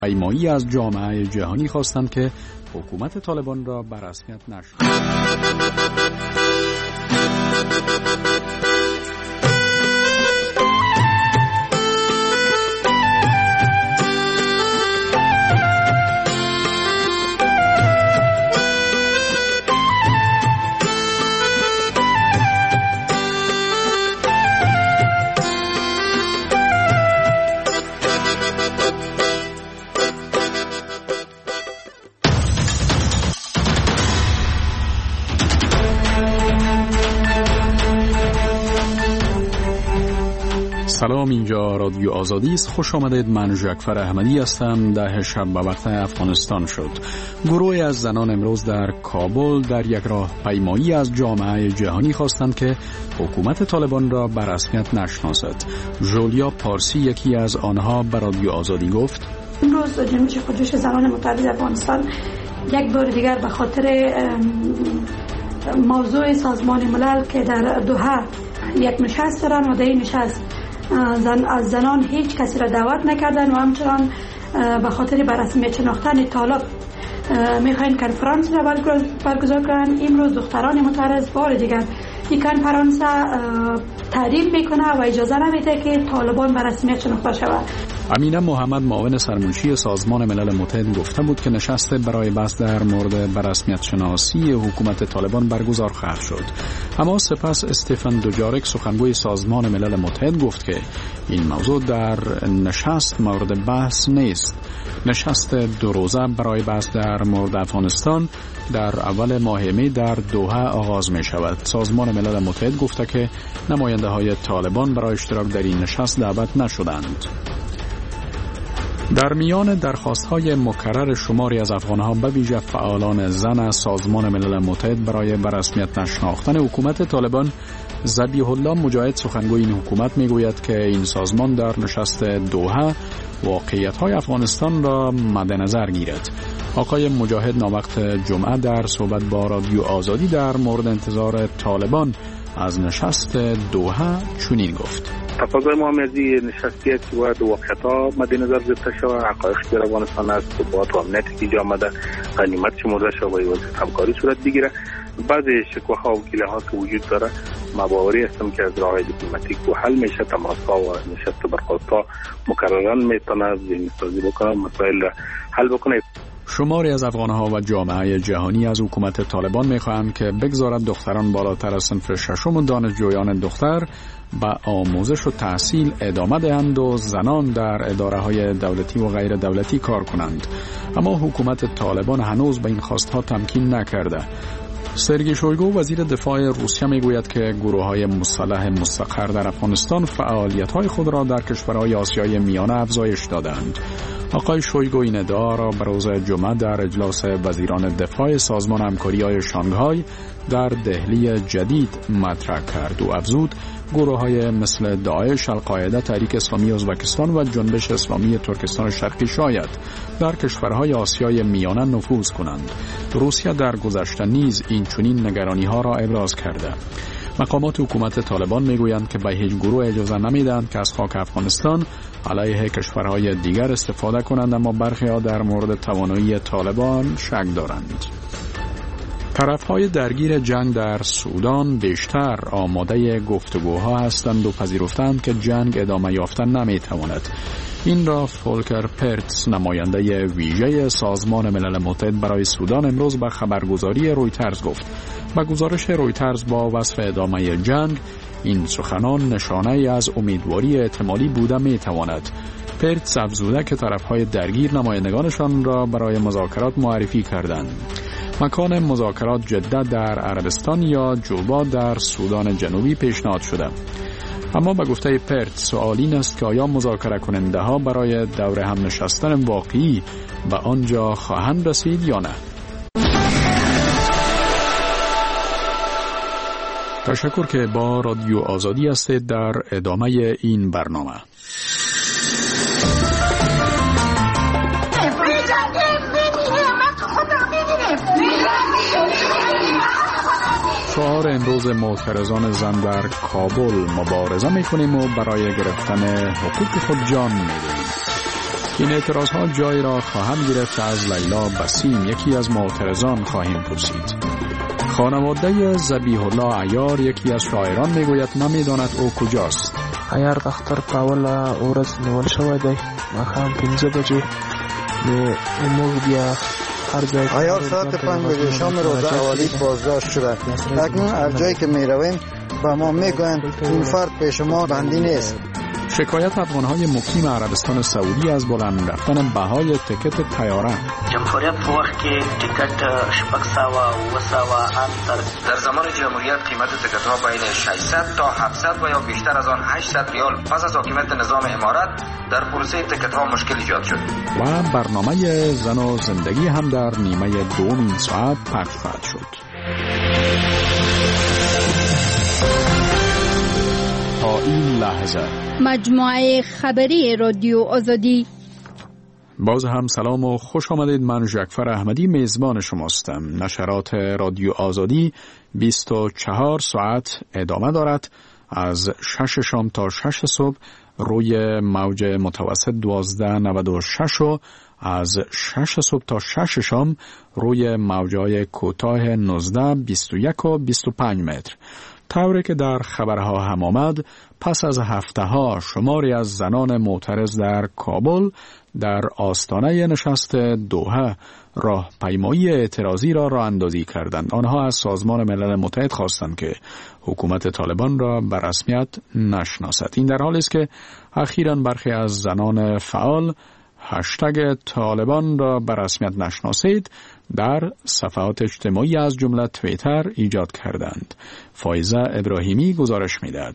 پیمایی از جامعه جهانی خواستند که حکومت طالبان را به رسمیت نشناسد. سلام، اینجا رادیو آزادی است. خوش آمدید. من جعفر احمدی هستم. 10 شب به وقت افغانستان شد. گروهی از زنان امروز در کابل در یک راهپیمایی از جامعه جهانی خواستند که حکومت طالبان را به رسمیت نشناسد. ژولیا پارسی یکی از آنها به رادیو آزادی گفت: امروز جنبش خودجوش زنان متحد افغانستان یک بار دیگر به خاطر موضوع سازمان ملل که در دوحه یک نشست دارن و در این نشست از زنان هیچ کسی را دعوت نکردن و همچنان به خاطر به رسمیت شناختن طالب میخواین کنفرانس را برگزار کنن. امروز دختران معترض بار دیگر این کنفرانس تعریف میکنه و اجازه نمیده که طالبان به رسمیت شناخته شود. امینه محمد معاون سرمنشی سازمان ملل متحد گفته بود که نشست برای بحث در مورد به رسمیت شناسی حکومت طالبان برگزار خواهد شد. اما سپس استفان دوجارک سخنگوی سازمان ملل متحد گفت که این موضوع در نشست مورد بحث نیست. نشست 2 روزه برای بحث در مورد افغانستان در اول ماه می در دوحه آغاز می شود. سازمان ملل متحد گفته که نماینده های طالبان برای اشتراک در این نشست دعوت نشدند. در میان درخواست‌های مکرر شماری از افغان‌ها به ویژه فعالان زن از سازمان ملل متحد برای به رسمیت نشناختن حکومت طالبان، ذبیح الله مجاهد سخنگوی این حکومت میگوید که این سازمان در نشست دوحه واقعیت‌های افغانستان را مد نظر گیرد. آقای مجاهد ناوقت جمعه در صحبت با رادیو آزادی در مورد انتظار طالبان از نشست دوحه چنین گفت: تقاضای ما از نشستی است که باید واقعیت‌ها مد نظر گرفته شود، حقایق در افغانستان است، ثبات و امنیتی که جا آمده غنیمت شمرده شود و وضعیت همکاری صورت بگیره. بعضی شکوه‌ها و گله‌ها که وجود داره، ما باوری هستم که از راه دیپلماتیک و حل میشه. تماس‌ها و نشست برخاست‌ها مکرراً میتونه ذهن‌سازی بکنه، مسائل حل بکنه. شماری از افغان‌ها و جامعه جهانی از حکومت طالبان می‌خواهند که بگذارد دختران بالاتر از صنف ششم و دانشجویان دختر به آموزش و تحصیل ادامه دهند و زنان در اداره‌های دولتی و غیر دولتی کار کنند. اما حکومت طالبان هنوز به این خواست‌ها تمکین نکرده. سرگئی شویگو وزیر دفاع روسیه میگوید که گروه‌های مسلح مستقر در افغانستان فعالیت‌های خود را در کشورهای آسیای میانه افزایش دادند. آقای شویگو این ادعا را به روز جمعه در اجلاس وزیران دفاع سازمان همکاری‌های شانگهای در دهلی جدید مطرح کرد و افزود گروه‌های مثل داعش، القاعده، تحریک اسلامی ازبکستان و جنبش اسلامی ترکستان شرقی شاید در کشورهای آسیای میانه نفوذ کنند. روسیه در گذشته نیز این چنین نگرانی‌ها را ابراز کرده. مقامات حکومت طالبان میگویند که به هیچ گروه اجازه نمیدهند که از خاک افغانستان علیه کشورهای دیگر استفاده کنند، اما برخی‌ها در مورد توانایی طالبان شک دارند. طرف‌های درگیر جنگ در سودان بیشتر آماده گفتگوها هستند و پذیرفتند که جنگ ادامه یافتن نمی‌تواند. این را فولکر پرتس نماینده ویژه سازمان ملل متحد برای سودان امروز به خبرگزاری رویترز گفت. با گزارش رویترز با وصف ادامه جنگ، این سخنان نشانه از امیدواری احتمالی بوده می‌تواند. پرتس افزوده که طرف‌های درگیر نمایندگانشان را برای مذاکرات معرفی کردند. مکان مذاکرات جده در عربستان یا جوبا در سودان جنوبی پیشنهاد شده. اما به گفته پرت سوال این است که آیا مذاکره کننده ها برای دور هم نشستن واقعی به آنجا خواهند رسید یا نه؟ تشکر که با رادیو آزادی هستید. در ادامه این برنامه شعار امروز معترضان زن در کابل: مبارزه میکنیم و برای گرفتن حقوق خود جان میدیم. این اعتراضها جای را خواهد گرفت از لیلا بسیم، یکی از معترضان خواهیم پرسید. خانواده ذبیح الله عیار، یکی از شاعران، میگوید نمیداند او کجاست. عیار دختر په اوله ورځ نیول شوی دی، ماښام 5 بجې. موږ بیا هر ځای عیار ساعت 5 بجه شام روز اولی بازداشت شده. اکنون هر جایی که میرویم به ما میگویند این فرد پیش ما بندی نیست. شکایت افغانهای مقیم عربستان سعودی از بلند رفتن بهای تکت طیاره. جمهوریت په وخت کې ټیکټ 600 در زمان جمهوریت قیمت تکت‌ها بین 600 تا 700 و یا بیشتر از آن 800 ریال. پس از حاکمیت نظام امارات در پروسه تکت‌ها مشکل ایجاد شد و برنامه زن و زندگی هم در نیمه دوم این ساعت پخش خواهد شد. تا این لحظه مجموعه خبری رادیو آزادی. باز هم سلام و خوش آمدید. من جعفر احمدی میزبان شماستم. نشرات رادیو آزادی 24 ساعت ادامه دارد. از 6 شام تا 6 صبح روی موج متوسط 1296 و از 6 صبح تا 6 شام روی موجهای کوتاه 19، 21 و 25 متر. طوری که در خبرها هم آمد، پس از هفته‌ها شماری از زنان معترض در کابل در آستانه نشست دوحه راهپیمایی اعتراضی را راه اندازی کردند. آنها از سازمان ملل متحد خواستند که حکومت طالبان را به رسمیت نشناسد. این در حالی است که اخیراً برخی از زنان فعال هشتگ طالبان را به رسمیت نشناسید در صفحات اجتماعی از جمله توییتر ایجاد کردند. فایزه ابراهیمی گزارش می‌دهد.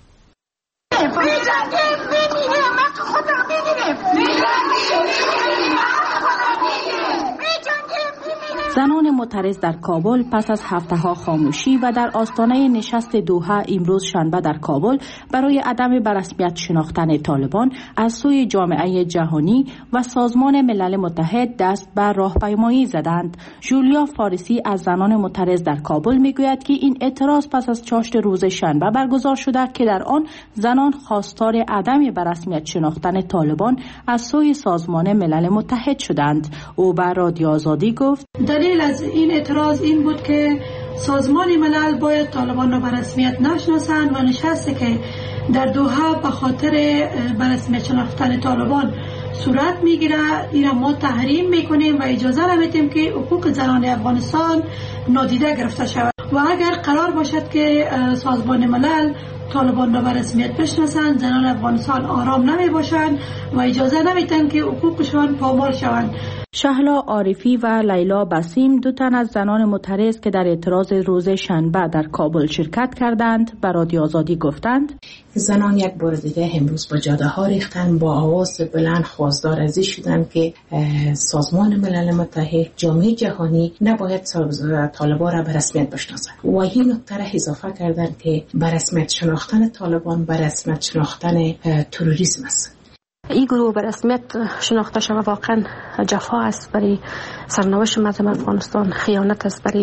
زنان معترض در کابل پس از هفته‌ها خاموشی و در آستانه نشست دوحه امروز شنبه در کابل برای عدم به رسمیت شناختن طالبان از سوی جامعه جهانی و سازمان ملل متحد دست به راهپیمایی زدند. جولیا فارسی از زنان معترض در کابل میگوید که این اعتراض پس از چاشت روز شنبه برگزار شده که در آن زنان خواستار عدم به رسمیت شناختن طالبان از سوی سازمان ملل متحد شدند. او به رادیو آزادی گفت دلیل از این اعتراض این بود که سازمان ملل باید طالبان را به رسمیت نشناسند و نشستی که در دوحه به خاطر به رسمیت شناختن طالبان صورت میگیره این را ما تحریم میکنیم و اجازه نمیدیم که حقوق زنان افغانستان نادیده گرفته شود و اگر قرار باشد که سازمان ملل طالبان را به رسمیت بشناسند زنان افغانستان آرام نمی باشند و اجازه نمیدن که حقوقشان پامال شوند. شهلا عارفی و لیلا بسیم، دو تن از زنان معترض که در اعتراض روز شنبه در کابل شرکت کردند، به رادیو آزادی گفتند زنان یک بار دیگه امروز با جاده ها ریختن، با آواز بلند خواستار از این شدن که سازمان ملل متحد، جامعه جهانی نباید طالبان را به رسمیت بشناسند و این نکته را اضافه کردن که به رسمیت شناختن طالبان به رسمیت شناختن تروریسم است. این گروه به رسمیت شناخته شده واقعا جفا است برای سرنوشت مردم افغانستان، خیانت است برای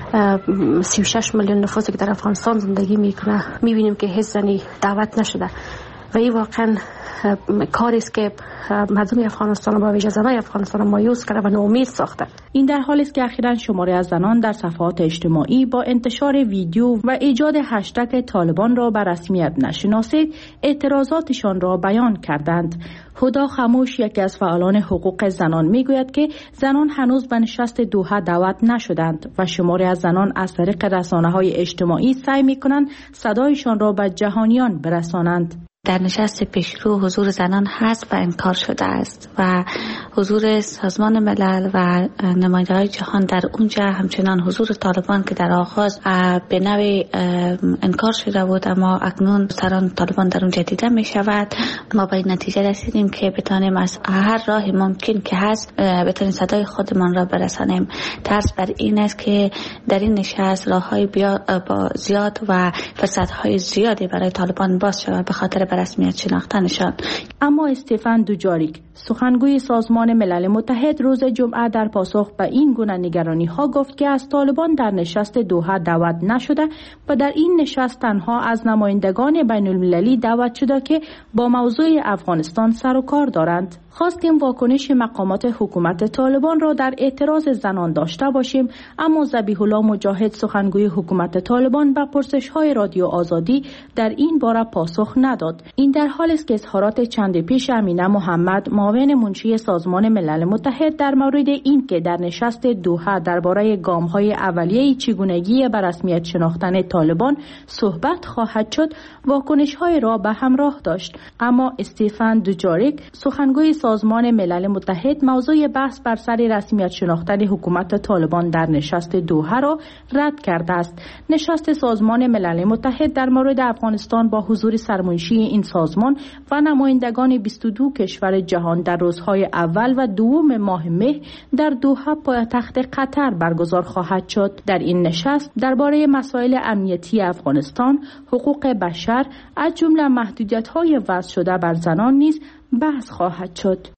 36 میلیون نفوسی که در افغانستان زندگی میکنه. میبینیم که هیچ زنی دعوت نشده و این واقعا کاری است که مردم افغانستان با ویژه زنان افغانستان مایوس کرده و ناامید ساخته. این در حالی است که اخیراً شماری از زنان در صفحات اجتماعی با انتشار ویدیو و ایجاد هشتگ طالبان را به رسمیت نشناسید اعتراضاتشان را بیان کردند. هدا خاموش، یکی از فعالان حقوق زنان، میگوید که زنان هنوز به نشست دوحه دعوت نشدند و شماری از زنان از طریق رسانه‌های اجتماعی سعی می‌کنند صدایشان را به جهانیان برسانند. در نشست پیشرو حضور زنان هست و انکار شده است و حضور سازمان ملل و نماینده‌های جهان در اونجا، همچنان حضور طالبان که در آغاز به نوعی انکار شده بود اما اکنون سران طالبان در اونجا دیده می شود. ما به این نتیجه رسیدیم که بتانیم از هر راهی ممکن که هست بتانیم صدای خودمان را برسانیم. ترس بر این است که در این نشست راه‌های زیاد و فرصت‌های زیادی برای طالبان باز شود به خاطر رسمیت شناختنشان. اما استفان دوجاریک، سخنگوی سازمان ملل متحد، روز جمعه در پاسخ به این گونه نگرانی‌ها گفت که از طالبان در نشست دوحه دعوت نشده و در این نشست تنها از نمایندگان بین‌المللی دعوت شده که با موضوع افغانستان سر و کار دارند. خواستیم واکنش مقامات حکومت طالبان را در اعتراض زنان داشته باشیم، اما ذبیح الله مجاهد سخنگوی حکومت طالبان به پرسش‌های رادیو آزادی در این باره پاسخ نداد. این در حالی است که اظهارات چند پیش امینه محمد معاون منشی سازمان ملل متحد در مورد این که در نشست دوحه درباره گام‌های اولیه چگونگی به رسمیت شناختن طالبان صحبت خواهد شد، واکنش‌های را به همراه داشت. اما استیفن دوجاریک سخنگوی سازمان ملل متحد موضوع بحث بر سر رسمیت شناختن حکومت طالبان در نشست دوحه را رد کرده است. نشست سازمان ملل متحد در مورد افغانستان با حضور سرمنشی این سازمان و نمایندگان 22 کشور جهان در روزهای اول و دوم ماه مه در دوحه پایتخت قطر برگزار خواهد شد. در این نشست درباره مسائل امنیتی افغانستان، حقوق بشر از جمله محدودیت‌های وضع شده بر زنان نیز بحث خواهد شد.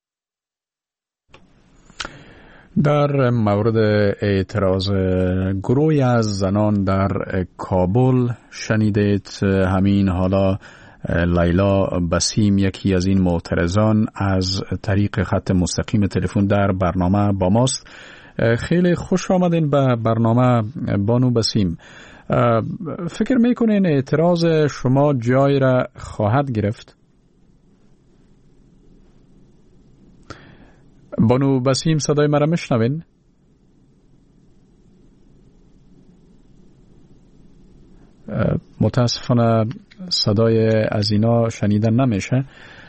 در مورد اعتراض گروهی از زنان در کابل شنیدید. همین حالا لیلا بسیم یکی از این معترضان از طریق خط مستقیم تلفن در برنامه با ماست. خیلی خوش آمدین به برنامه بانو بسیم. فکر میکنین اعتراض شما جای را خواهد گرفت؟ بانو بسیم صدای مرا میشنوین؟ متاسفانه صدای از اینا شنیدن نمیشه.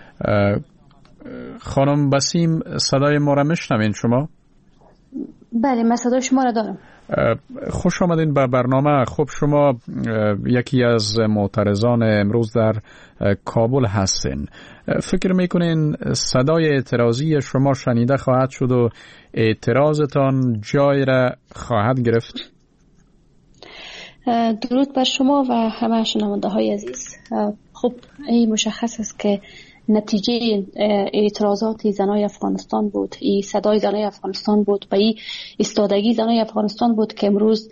خانم بسیم صدای ما را میشنوین شما؟ بله، من صدای شما را دارم. خوش آمدین به برنامه. خب شما یکی از معترضان امروز در کابل هستین. فکر میکنین صدای اعتراضی شما شنیده خواهد شد و اعتراضتان جای را خواهد گرفت؟ درود بر شما و همه شنونده های عزیز. خب این مشخص است که نتیجه اعتراضات زنای افغانستان بود، این صدای زنای افغانستان بود و این ایستادگی زنای افغانستان بود که امروز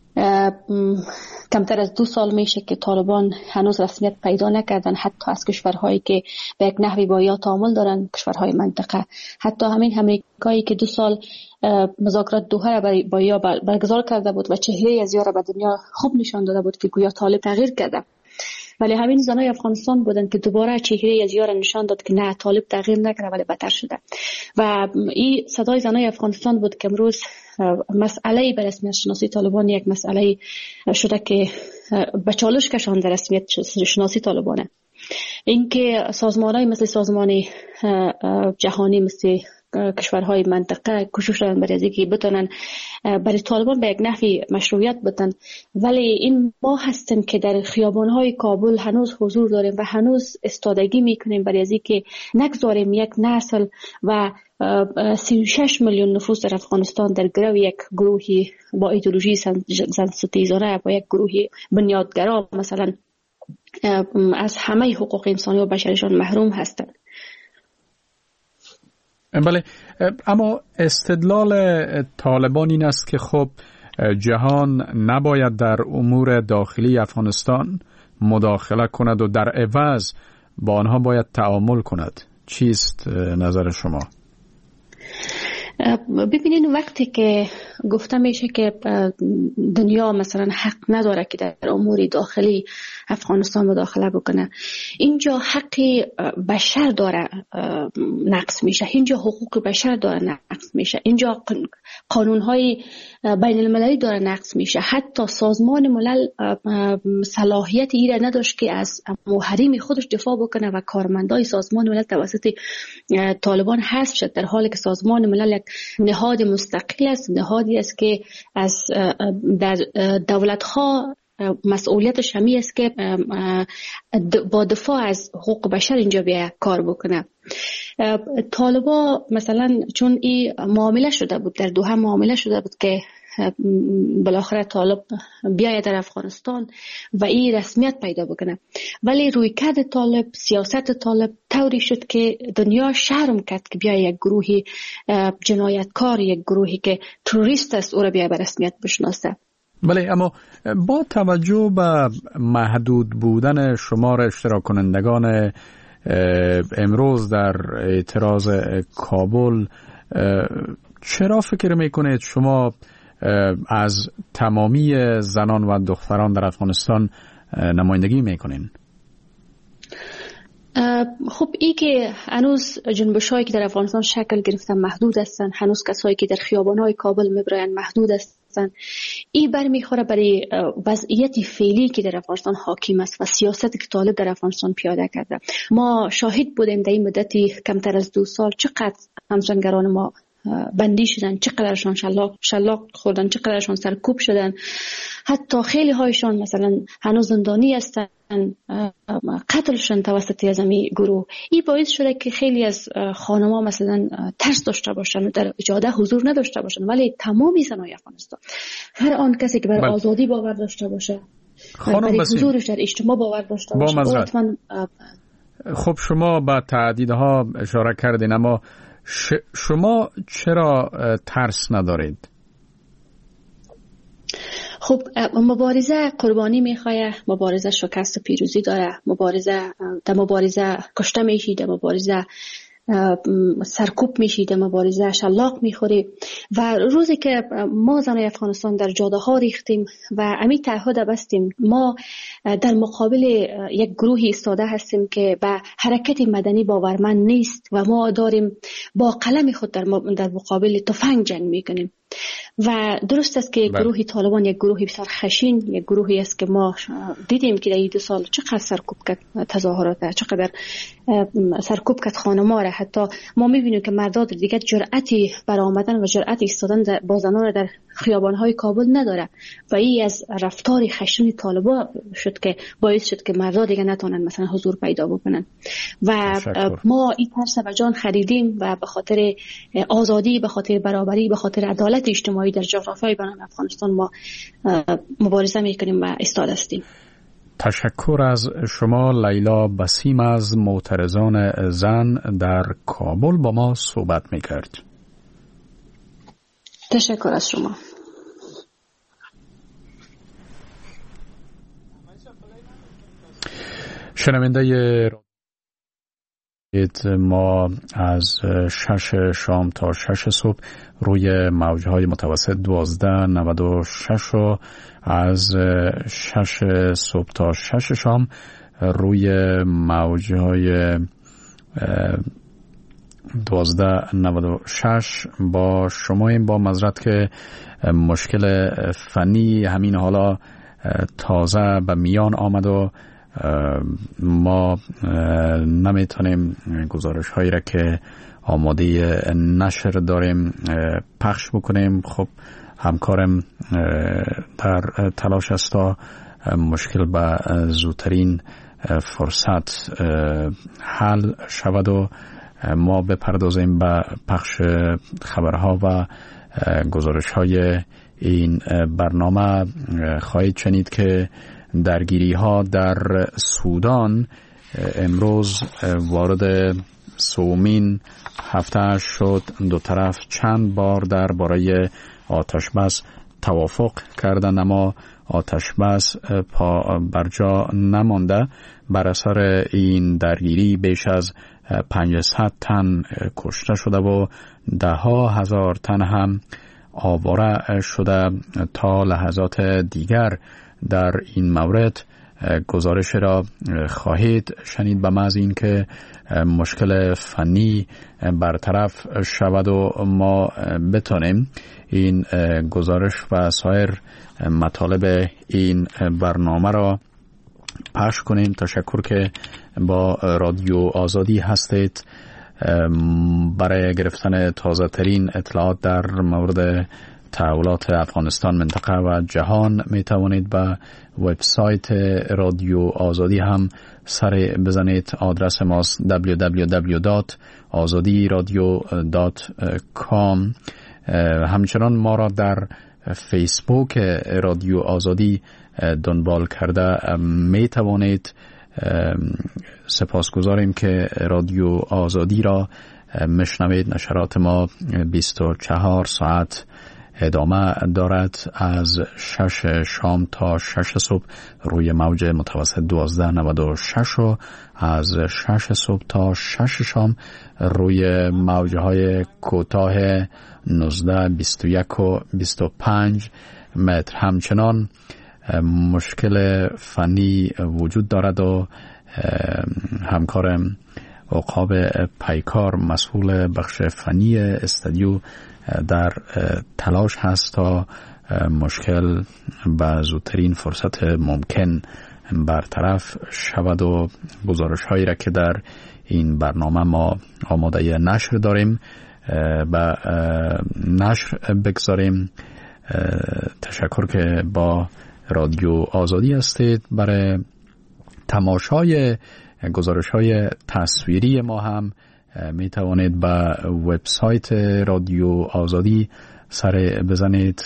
کمتر از 2 سال میشه که طالبان هنوز رسمیت پیدا نکردن، حتی از کشورهایی که به یک نحوی با یا تعامل دارن، کشورهای منطقه، حتی همین امریکایی که 2 سال مذاکرات دوحه را با یا برگزار کرده بود و چهره از یا را به دنیا خوب نشان داده بود که گویا طالب تغییر کرده، ولی همین زنای افغانستان بودن که دوباره چهره از یار نشان داد که نه، طالب تغییر نکرده ولی بدتر شده. و این صدای زنای افغانستان بود که امروز مسئله به رسمیت شناسی طالبان یک مسئله شده که به چالش کشانده رسمیت شناسی طالبانه. اینکه سازمان‌های مثل سازمان جهانی، مثل کشورهای منطقه کوشش دارن برای اینکه بتونن برای طالبان به یک نحوی مشروعیت بدن، ولی این ما هستیم که در خیابان‌های کابل هنوز حضور داریم و هنوز استادگی میکنیم برای اینکه نگذاریم یک نسل و 36 میلیون نفوس در افغانستان در گرو یک گروهی با ایدئولوژی زن‌ستیزانه، با یک گروهی بنیادگرا مثلا از همه حقوق انسانی و بشریشان محروم هستند. بله، اما استدلال طالبان این است که خب جهان نباید در امور داخلی افغانستان مداخله کند و در عوض با آنها باید تعامل کند. چیست نظر شما؟ ببینید، وقتی که گفته میشه که دنیا مثلا حق نداره که در امور داخلی افغانستان مداخله بکنه، اینجا حق بشر داره نقض میشه، اینجا حقوق بشر داره نقض میشه، اینجا قانونهای بین المللی داره نقض میشه. حتی سازمان ملل صلاحیت ایره نداشت که از حریم خودش دفاع بکنه و کارمندای سازمان ملل توسط طالبان حذف شد، در حالی که سازمان ملل یک نهاد مستقل است، نهادی است که از در دولت‌ها مسئولیتش همی است که با دفاع از حقوق بشر اینجا بیا کار بکنه. طالبا مثلا چون این معامله شده بود، در دوحه معامله شده بود که بالاخره طالب بیاید در افغانستان و این رسمیت پیدا بکنه، ولی رویکرد طالب، سیاست طالب طوری شد که دنیا شرم کرد که بیاید یک گروهی جنایتکار، یک گروهی که تروریست است او را بیاید به رسمیت بشناسه. بله، اما با توجه به محدود بودن شمار اشتراک کنندگان امروز در اعتراض کابل چرا فکر میکنید شما از تمامی زنان و دختران در افغانستان نمایندگی میکنین؟ خب این که هنوز جنبش‌هایی که در افغانستان شکل گرفتن محدود هستند، هنوز کسایی که در خیابان‌های کابل میبرن محدود هستند، این برمیخوره برای وضعیت فعلی که در افغانستان حاکم است و سیاستی که طالب در افغانستان پیاده کرده. ما شاهد بودیم در این مدتی کمتر از 2 سال چقدر همسنگران ما بندی شدن، چقدرشان شلاق خوردن، چقدرشان سرکوب شدن، حتی خیلی هایشان مثلا هنوز زندانی هستن، قتل شدن توسط از این گروه. این باعث شده که خیلی از خانم‌ها مثلا ترس داشته باشن و در جاده حضور نداشته باشن، ولی تمامی زنای افغانستان، هر آن کسی که بر آزادی باور داشته باشه، برای حضورش در اجتماع باور داشته باشه، خب شما با تعدیدها اشاره کردین، اما شما چرا ترس ندارید؟ خب مبارزه قربانی میخواه، مبارزه شکست و پیروزی داره، در مبارزه کشته میشی، در مبارزه سرکوب میشی، در مبارزه شلاق میخوری. و روزی که ما زنای افغانستان در جاده ها ریختیم و امی تعهد بستیم، ما در مقابل یک گروهی ایستاده هستیم که به حرکت مدنی باورمند نیست و ما داریم با قلم خود در مقابل تفنگ جنگ میکنیم. و درست است که گروهی طالبان یک گروهی بسیار خشین، یک گروهی است که ما دیدیم که در این 2 سال چقدر سرکوب کرد تظاهرات، چقدر سرکوب کرد خانم‌ها را. حتی ما می‌بینیم که مردان دیگه جرأتی برآمدن و جرأت ایستادن با زنان در خیابان‌های کابل نداره و این از رفتار خشن طالبان شد که باعث شد که مردان دیگه نتونن مثلا حضور پیدا بکنن. و ما این ترس به جان خریدیم و به خاطر آزادی، به خاطر برابری، به خاطر عدالت اجتماعی در جغرافیای بنان افغانستان ما مبارزه میکنیم و ایستاده هستیم. تشکر از شما لیلا بسیم از معترضان زن در کابل با ما صحبت میکرد. تشکر از شما. شنونده ما از 6 شام تا 6 صبح روی موجهای متوسط 1296 و از 6 صبح تا 6 شام روی موجهای 1296 با شما. با معذرت که مشکل فنی همین حالا تازه به میان آمد و ما نمیتونیم گزارش هایی را که آماده نشر داریم پخش بکنیم. خب همکارم در تلاش است تا مشکل به زودترین فرصت حل شود و ما بپردازیم به پخش خبرها و گزارش های این برنامه. خواهید شنید که درگیری ها در سودان امروز وارد 3مین هفته شد. 2 طرف چند بار درباره آتش بس توافق کردند، اما آتش بس پا بر جا نمانده. بر اثر این درگیری بیش از 500 تن کشته شده و 10,000 تن هم آواره شده. تا لحظات دیگر در این مورد گزارش را خواهید شنید به محض این که مشکل فنی برطرف شود و ما بتانیم این گزارش و سایر مطالب این برنامه را پخش کنیم. تشکر که با رادیو آزادی هستید. برای گرفتن تازه ترین اطلاعات در مورد تحولات افغانستان، منطقه و جهان می توانید به وبسایت رادیو آزادی هم سر بزنید. آدرس ماست www.azadiradio.com. همچنان ما را در فیسبوک رادیو آزادی دنبال کرده می توانید. سپاسگزاریم که رادیو آزادی را مشنوید. نشرات ما 24 ساعت ادامه دارد. از 6 شام تا 6 صبح روی موج متوسط 1296 و از 6 صبح تا 6 شام روی موجهای کوتاه 19 21 و 25 متر. همچنان مشکل فنی وجود دارد و همکارم عقاب پیکار مسئول بخش فنی استودیو در تلاش هست تا مشکل به زودترین فرصت ممکن برطرف شود و گزارش هایی را که در این برنامه ما آماده نشر داریم به نشر بگذاریم. تشکر که با رادیو آزادی هستید. برای تماشای گزارش های تصویری ما هم می توانید به وبسایت رادیو آزادی سر بزنید.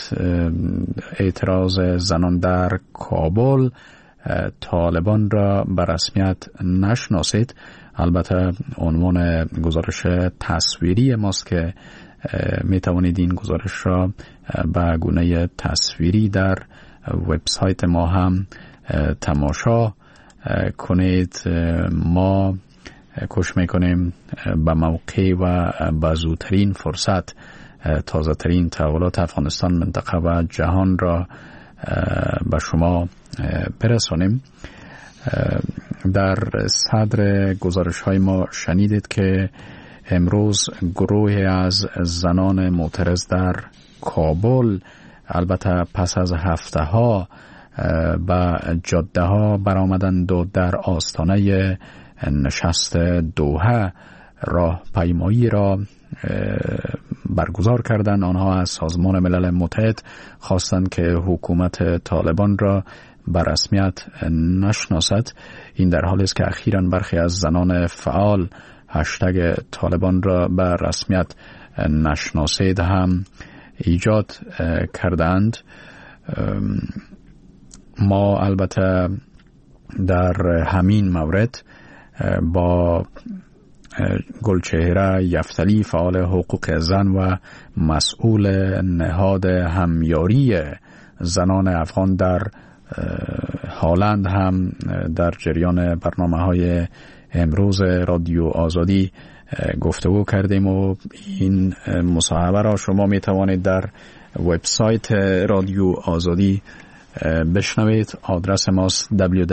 اعتراض زنان در کابل، طالبان را به رسمیت نشناسید. البته عنوان گزارش تصویری ماست که می توانید این گزارش را به گونه تصویری در وبسایت ما هم تماشا کنید. ما کوشش میکنیم به موقع و به زودترین فرصت تازه ترین تحولات افغانستان، منطقه و جهان را به شما برسانیم. در صدر گزارش های ما شنیدید که امروز گروهی از زنان معترض در کابل، البته پس از هفته ها، به جاده ها برآمدند و در آستانه نشست دوحه راه پیمایی را برگزار کردند. آنها از سازمان ملل متحد خواستند که حکومت طالبان را به رسمیت نشناسد. این در حالی است که اخیراً برخی از زنان فعال هشتگ طالبان را به رسمیت نشناسید هم ایجاد کردند. ما البته در همین مورد با گلچهره یفتلی، فعال حقوق زن و مسئول نهاد همیاری زنان افغان در هالند هم در جریان برنامه‌های امروز رادیو آزادی گفتگو کردیم و این مصاحبه را شما می توانید در وبسایت رادیو آزادی بشنوید. آدرس ماست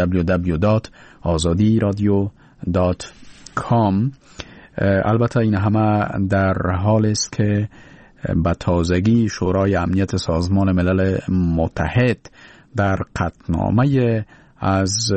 www.azadiradio.com. البته این همه در حال است که به تازگی شورای امنیت سازمان ملل متحد در قطعنامه از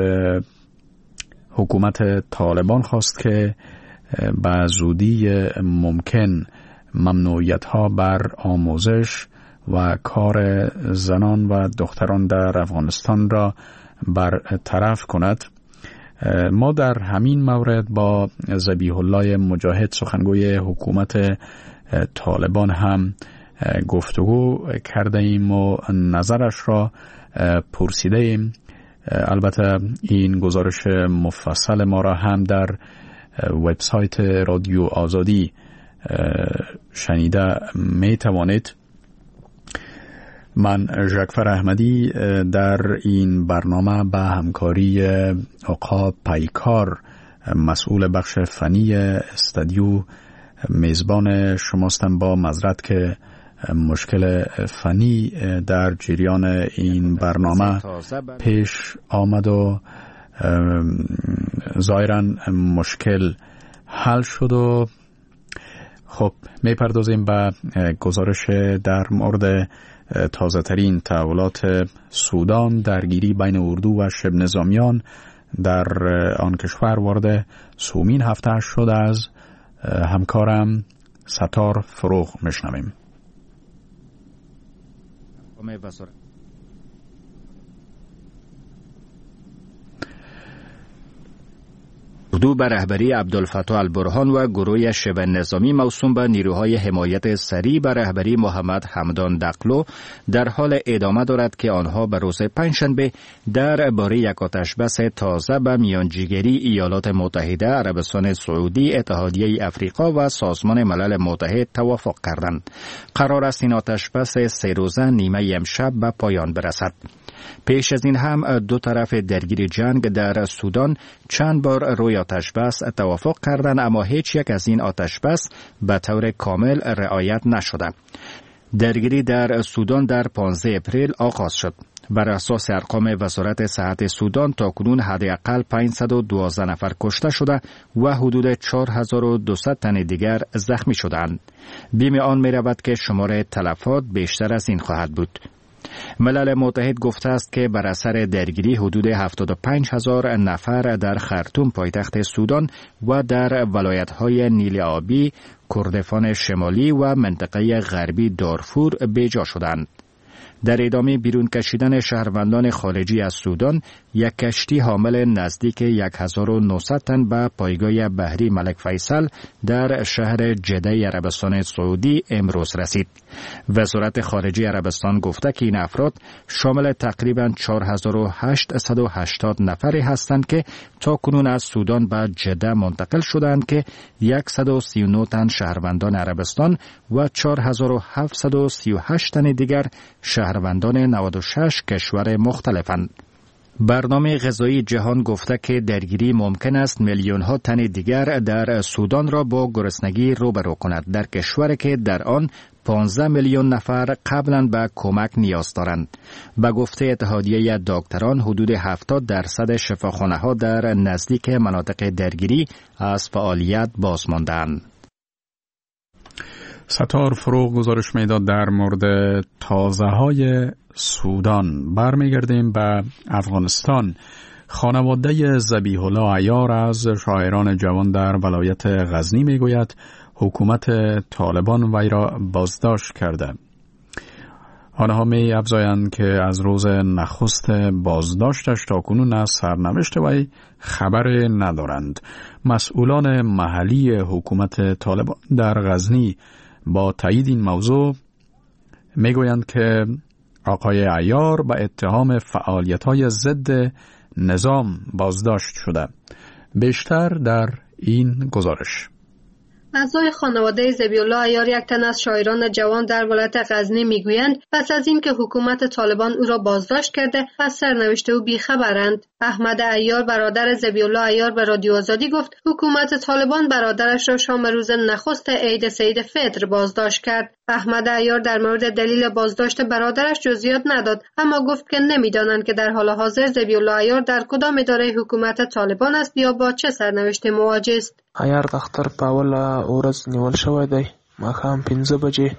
حکومت طالبان خواست که به زودی ممکن ممنوعیت‌ها بر آموزش و کار زنان و دختران در افغانستان را برطرف کند. ما در همین مورد با ذبیح الله مجاهد، سخنگوی حکومت طالبان، هم گفتگو کرده ایم و نظرش را پرسیده ایم. البته این گزارش مفصل ما را هم در وبسایت رادیو آزادی شنیده می توانید. من ژکفر احمدی در این برنامه به همکاری عقاب پیکار، مسئول بخش فنی استودیو، میزبان شماستم. با معذرت که مشکل فنی در جریان این برنامه پیش آمد و ظاهراً مشکل حل شد و خب میپردازیم به گزارش در مورد تازه ترین تحولات سودان. درگیری بین اردو و شبه نظامیان در آن کشور وارد سومین هفته شد. از همکارم ستار فروغ میشنویم. اردو به رهبری عبدالفتاح البرهان و گروه شبه نظامی موسوم به نیروهای حمایت سریع به رهبری محمد حمدان دقلو در حال ادامه دارد که آنها به روز پنجشنبه درباره یک آتشبس تازه به میانجیگری ایالات متحده، عربستان سعودی، اتحادیه افریقا و سازمان ملل متحد توافق کردند. قرار است این آتشبس 3 روزه نیمه امشب به پایان برسد. پیش از این هم دو طرف درگیر جنگ در سودان چند بار روی آتشبس توافق کردند، اما هیچ یک از این آتشبس به طور کامل رعایت نشده. درگیری در سودان در 15 اپریل آغاز شد. بر اساس ارقام وزارت صحت سودان تاکنون حداقل 512 نفر کشته شده و حدود 4200 تن دیگر زخمی شدند. بیم آن می رود که شمار تلفات بیشتر از این خواهد بود. ملل متحد گفته است که بر اثر درگیری حدود 75000 نفر در خرطوم پایتخت سودان و در ولایت‌های نیل آبی، کردستان شمالی و منطقه غربی دارفور بیجا شدند. در ادامه بیرون کشیدن شهروندان خارجی از سودان، یک کشتی حامل نزدیک 1900 تن به پایگاه بحری ملک فیصل در شهر جده عربستان سعودی امروز رسید. وزارت خارجه عربستان گفته که این افراد شامل تقریباً 4880 نفری هستند که تاکنون از سودان به جده منتقل شدند که 139 تن شهروندان عربستان و 4738 تن دیگر شهروندان 96 کشور مختلفند. برنامه غذایی جهان گفته که درگیری ممکن است میلیون ها تن دیگر در سودان را با گرسنگی روبرو کند، در کشوری که در آن 15 میلیون نفر قبلا به کمک نیاز دارند. به گفته اتحادیه دکتران، حدود 70% شفاخانه‌ها در نزدیک مناطق درگیری از فعالیت باز مانده‌اند. ستار فروغ گزارش میداد در مورد تازه‌های سودان. برمیگردیم به افغانستان. خانواده ذبیح الله عیار از شاعران جوان در ولایت غزنی میگوید حکومت طالبان وی را بازداشت کرده. آنها می افزایند که از روز نخست بازداشتش تاکنون از سرنوشت وی خبر ندارند. مسئولان محلی حکومت طالبان در غزنی با تایید این موضوع میگویند که آقای عیار به اتهام فعالیت‌های ضد نظام بازداشت شده. بیشتر در این گزارش. اعضای خانواده ذبیح الله عیار، یک تن از شاعران جوان در ولایت غزنی میگویند پس از اینکه حکومت طالبان او را بازداشت کرده از سرنوشت او بیخبرند. احمد عیار برادر ذبیح الله عیار به رادیو آزادی گفت حکومت طالبان برادرش را شام روز نخست عید سید فطر بازداشت کرد. احمد عیار در مورد دلیل بازداشت برادرش جزئیات نداد، اما گفت که نمیدانند که در حال حاضر ذبیح الله عیار در کدام اداره حکومت طالبان است یا با چه سرنوشت مواجه است. عیار د اختر په اوله ورځ نیول شوی دی، ماښام 5 بجې.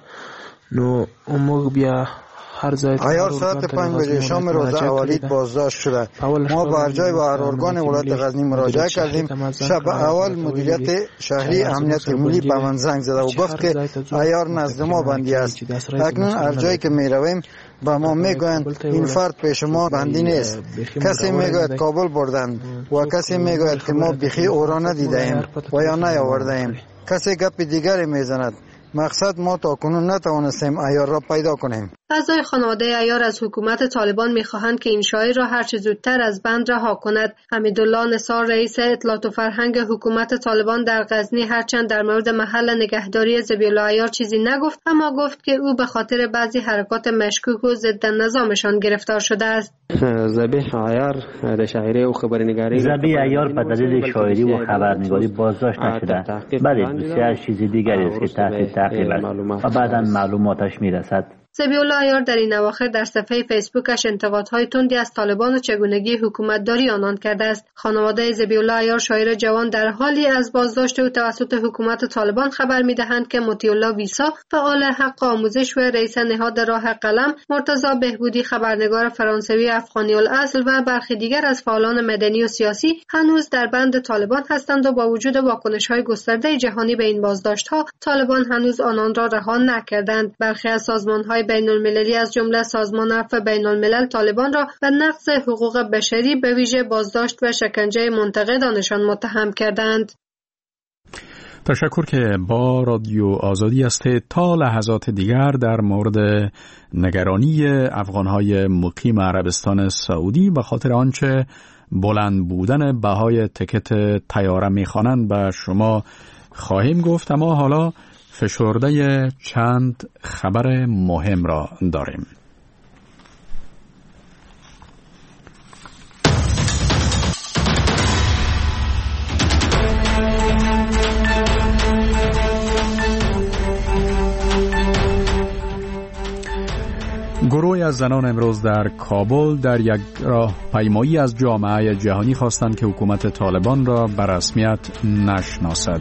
نو موږ بیا هر ځای عیار ساعت 5 بجه شام روز اولید بازداشت شده. ما به ارجای و ارارگان ولایت غزنی مراجعه کردیم. شب اول مدیریت شهری امنیت ملی به من زنگ زده و گفت که عیار نزد ما بندی است. اکنون ارجایی که می رویم با ما میگویند این فرد پیش ما بندی نیست. کسی میگوید کابل بردند و کسی میگوید که ما بیخی او را ندیدیم و یا نیاوردیم. کسی گپ دیگری میزند. مقصد ما تاکنون نتوانستیم عیار را پیدا کنیم. اعضای خانواده عیار از حکومت طالبان میخواهند که این شاعر را هرچه زودتر از بند رها کند. حمیدالله نثار رئیس اطلاعات و فرهنگ حکومت طالبان در غزنی هرچند در مورد محل نگهداری ذبیح الله عیار چیزی نگفت، اما گفت که او به خاطر بعضی حرکات مشکوک و ضد نظامشان گرفتار شده است. ذبیح عیار در شاعری و خبرنگاری ذبیح عیار به دلیل شاعری و خبرنگاری بازداشت نشده، بلکه بسیار چیز دیگری است که تحت تعقیب است و بعدا معلوماتش میرسد. ذبیح الله عیار در این اواخر در صفحه فیسبوکش انتقادهای تندی از طالبان و چگونگی حکومتداری آنان کرده است. خانواده ذبیح الله عیار شاعر جوان در حالی از بازداشت او توسط حکومت طالبان خبر می‌دهند که مطیع الله ویسا فعال حق آموزش و رئیس نهاد راه قلم، مرتضی بهبودی خبرنگار فرانسوی افغانی الاصل و برخی دیگر از فعالان مدنی و سیاسی هنوز در بند طالبان هستند و با وجود واکنش‌های گسترده جهانی به این بازداشت‌ها طالبان هنوز آنان را رها نکردند. برخی از سازمان‌های بین المللی از جمله سازمان عفو بین الملل طالبان را به نقض حقوق بشری به ویژه بازداشت و شکنجه منتقدانشان متهم کردند. تشکر که با رادیو آزادی هستید. تا لحظات دیگر در مورد نگرانی افغانهای مقیم عربستان سعودی به خاطر آنچه بلند بودن بهای تکت طیاره میخوانند به شما خواهیم گفت، اما حالا فشرده چند خبر مهم را داریم. گروهی از زنان امروز در کابل در یک راهپیمایی از جامعه جهانی خواستند که حکومت طالبان را به رسمیت نشناسد.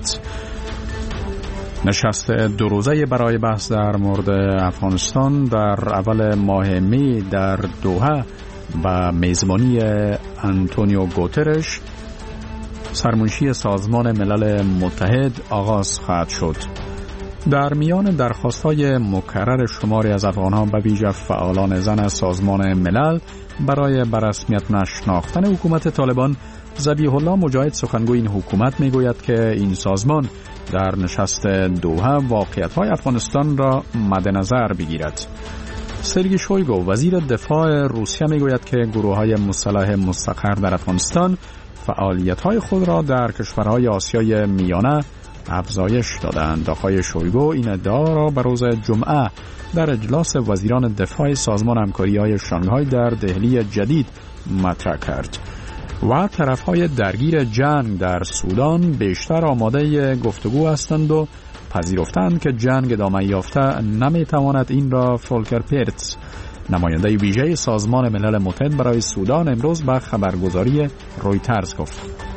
نشست 2 روزه برای بحث در مورد افغانستان در اول ماه می در دوحه و میزبانی آنتونیو گوترش سرمنشی سازمان ملل متحد آغاز خواهد شد. در میان درخواست‌های مکرر شماری از افغان‌ها به ویژه فعالان زن از سازمان ملل برای به رسمیت نشناختن حکومت طالبان، ذبیح الله مجاهد سخنگوی این حکومت میگوید که این سازمان در نشست دوحه واقعیت‌های افغانستان را مد نظر بگیرد. سرگئی شویگو وزیر دفاع روسیه میگوید که گروه‌های مسلح مستقر در افغانستان فعالیت‌های خود را در کشورهای آسیای میانه افزایش دادند. آقای شویگو این ادعا را به روز جمعه در اجلاس وزیران دفاع سازمان همکاری‌های شانگهای در دهلی جدید مطرح کرد و طرف‌های درگیر جنگ در سودان بیشتر آماده گفتگو هستند و پذیرفتند که جنگ ادامه یافته نمی‌تواند این را فولکر پیرتز، نماینده ویژه سازمان ملل متحد برای سودان، امروز به خبرگزاری رویترز گفت.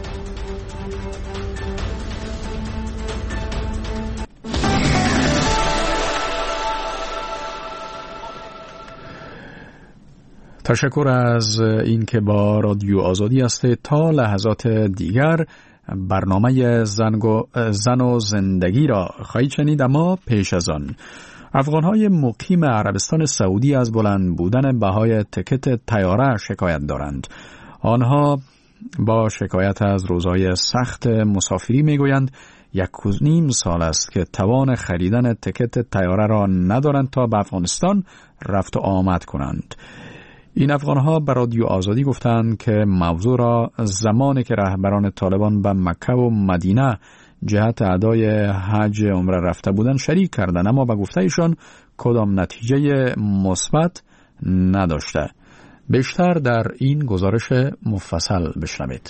تشکر از اینکه با رادیو آزادی هستید. تا لحظات دیگر برنامه زن و زندگی را خواهید شنید، اما پیش از آن افغانهای مقیم عربستان سعودی از بلند بودن بهای تکت طیاره شکایت دارند. آنها با شکایت از روزهای سخت مسافری میگویند 1.5 سال است که توان خریدن تکت طیاره را ندارند تا به افغانستان رفت و آمد کنند. این افغانها به رادیو آزادی گفتند که موضوع را زمانی که رهبران طالبان به مکه و مدینه جهت ادای حج عمره رفته بودند شریک کردند، اما به گفته ایشان کدام نتیجه مثبت نداشته. بیشتر در این گزارش مفصل بشنوید.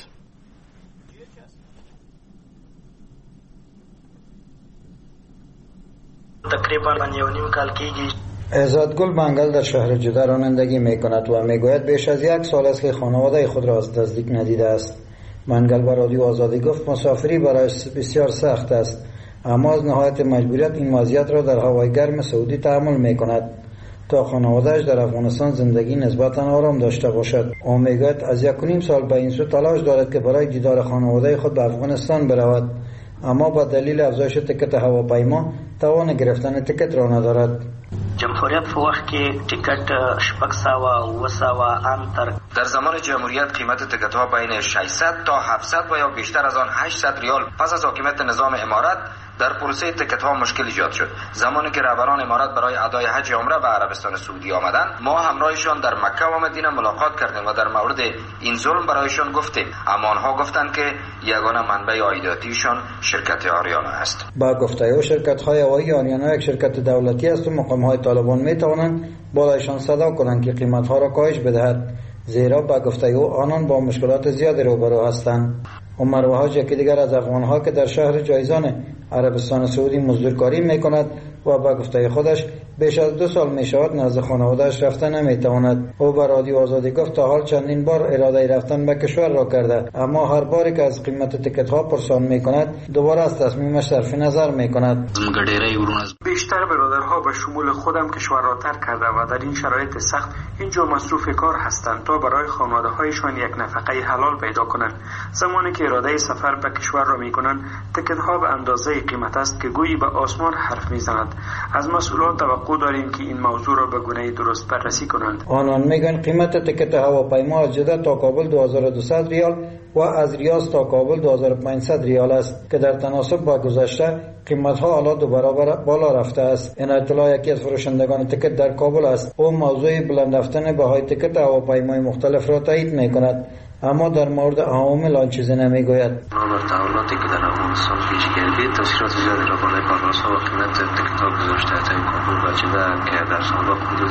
تقریبا 1.5 کال کیږي عزتگل منگل در شهر جده رانندگی می کند و می گوید بیش از 1 سال است که خانواده خود را از نزدیک ندیده است. منگل به رادیو آزادی گفت مسافری برایش بسیار سخت است، اما از نهایت مجبوریت این وضعیت را در هوای گرم سعودی تحمل می کند تا خانوادهش در افغانستان زندگی نسبتا آرام داشته باشد. او می گوید از 1.5 سال به این سو تلاش دارد که برای دیدار خانواده خود به افغانستان برود، اما با دلیل افزایش تکت هواپیما توان گرفتن تکت را ندارد. جمهوریت په وخت کې ټیکټ 600 در زمان جمهوریت قیمت تکت ها بین 600 تا 700 و یا بیشتر از آن 800 ریال پس از حاکمیت نظام امارت در پروسه تکت ها مشکل ایجاد شد. زمانی که رهبران امارت برای ادای حج عمره به عربستان سعودی آمدند، ما همراهشان در مکه و مدینه ملاقات کردیم و در مورد این ظلم برایشان گفتیم، اما آنها گفتند که یگانه منبع عایداتیشان شرکت آریانا است. با گفته شرکت های هوایی آریانا یک شرکت دولتی است و مقام های طالبان می توانند بالایشان صدا کنند که قیمت ها را کاهش بدهد، زیرا با گفته او آنان با مشکلات زیادی روبرو هستند. عمر وحاج یکی دیگر از افغان‌ها که در شهر جایزان عربستان سعودی مزدورکاری می‌کند و با گفته خودش بیش از 2 سال می‌شود نزد خانواده‌اش رفته نمی‌تواند. او به رادیو آزادی گفت تا حال چندین بار اراده رفتن به کشور را کرده، اما هر باری که از قیمت تکت‌ها پرسان می‌کند دوباره از تصمیمش صرف نظر می‌کند. بیشتر برادرها به شمول خودم کشور را ترک کرده و در این شرایط سخت اینجا مصروف کار هستند تا برای خانواده‌هایشان یک نفقه حلال پیدا کنند. زمانی که اراده سفر به کشور را می‌کنند، تکت‌ها به اندازه قیمت است که گویی به آسمان حرف می‌زند. از مسئولان توقع داریم که این موضوع را به گونه درست بررسی کنند. آنان میگن قیمت تکت هواپیما از جده تا کابل 2200 ریال و از ریاض تا کابل 2500 ریال است که در تناسب با گذشته قیمت ها حالا دو برابر بالا رفته است. این اطلاع یکی از فروشندگان تکت در کابل است. او موضوع بلند رفتن بهای تکت هواپیمای مختلف را تایید میکند، اما در مورد عوامل آن چیزی نمیگوید. بر تحولاتی که در افغانستان پیش گرفته تاثیرات زیادی را بالای پروازها و قیمت تکت ها گذاشته است. این کابل و جده که در سال حدود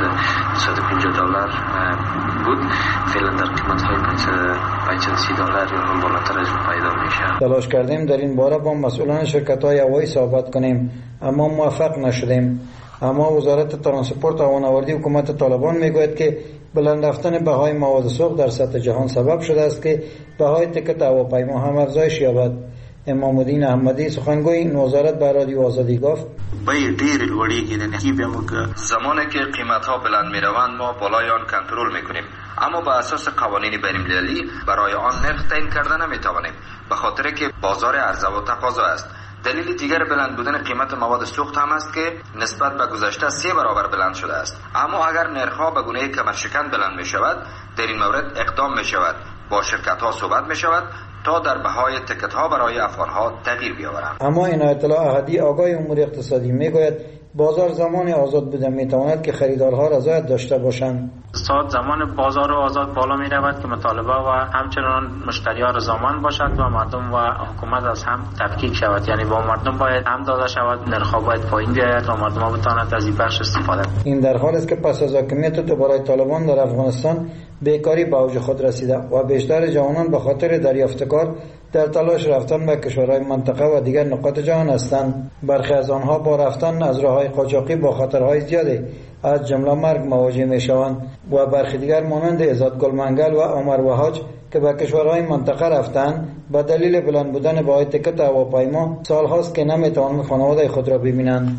$150 بود، فعلا در قیمت های $530 یا هم بالاتر از پیدا میشه. تلاش کردیم در این باره با مسئولان شرکت های هوایی صحبت کنیم، اما موفق نشدیم. اما وزارت ترانسپورت و هوانوردی حکومت طالبان میگوید که بلند رفتن بهای مواد سوخت در سطح جهان سبب شده است که بهای تکت هواپیما هم افزایش یابد. امام الدین احمدی سخنگوی این وزارت به رادیو آزادی گفت: زمانی که قیمت ها بلند می روند ما بالای آن کنترل می کنیم، اما با اساس قوانین بین‌المللی برای آن نرخ تعیین کرده نمی توانیم، به خاطر که بازار عرضه و تقاضا است. دلیل دیگر بلند بودن قیمت مواد سوخت هم است که نسبت به گذشته 3 برابر بلند شده است. اما اگر نرخ‌ها به گونه کمرشکن بلند می شود، در این مورد اقدام می شود، با شرکت ها صحبت می شود تا در بهای تکت ها برای افغان ها تغییر بیاورند. اما این اطلاع احدی آگاه امور اقتصادی می گوید بازار زمان آزاد بوده می تواند که خریدارها رضایت داشته باشند. زمان بازار آزاد بالا می رود که مطالبه و همچنان مشتریان رضامند باشد و مردم و حکومت از هم تفکیک شود. یعنی با مردم باید هم داده شود، نرخ‌ها باید پایین بیاید و مردم بتوانند از این بخش استفاده کنند. این در حالی است که پس از حاکمیت دوباره طالبان در افغانستان بیکاری به اوج خود رسیده و بیشتر جوانان به خاطر دریافت کار در تلاش رفتن به کشورهای منطقه و دیگر نقاط جهان هستند. برخی از آنها با رفتن از راههای قاچاقی با خطرهای زیادی از جمله مرگ مواجه میشوند و برخی دیگر مانند عزت گل منگل و عمر وحاج که به کشورهای منطقه رفتن به دلیل بلند بودن بهای تکت هواپیما سالهاست که نمیتوانند خانواده خود را ببینند.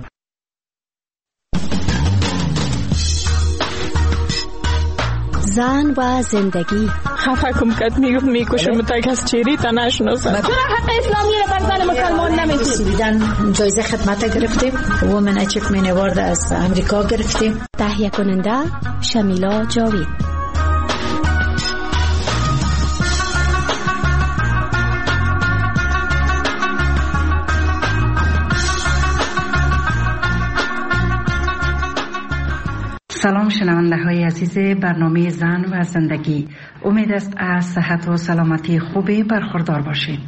زن و زندگی خفه کم کد میکشم تا کس چیری تا نشناسم. چرا حق اسلامی را بر زن مسلمان نمیدید؟ سویدن جایزه خدمت گرفتیم، وومن اچیومنت اوارد از امریکا گرفتیم. تهیه کننده شمیلا جاوید. سلام شنونده های عزیز برنامه زن و زندگی، امید است از صحت و سلامتی خوبی برخوردار باشید.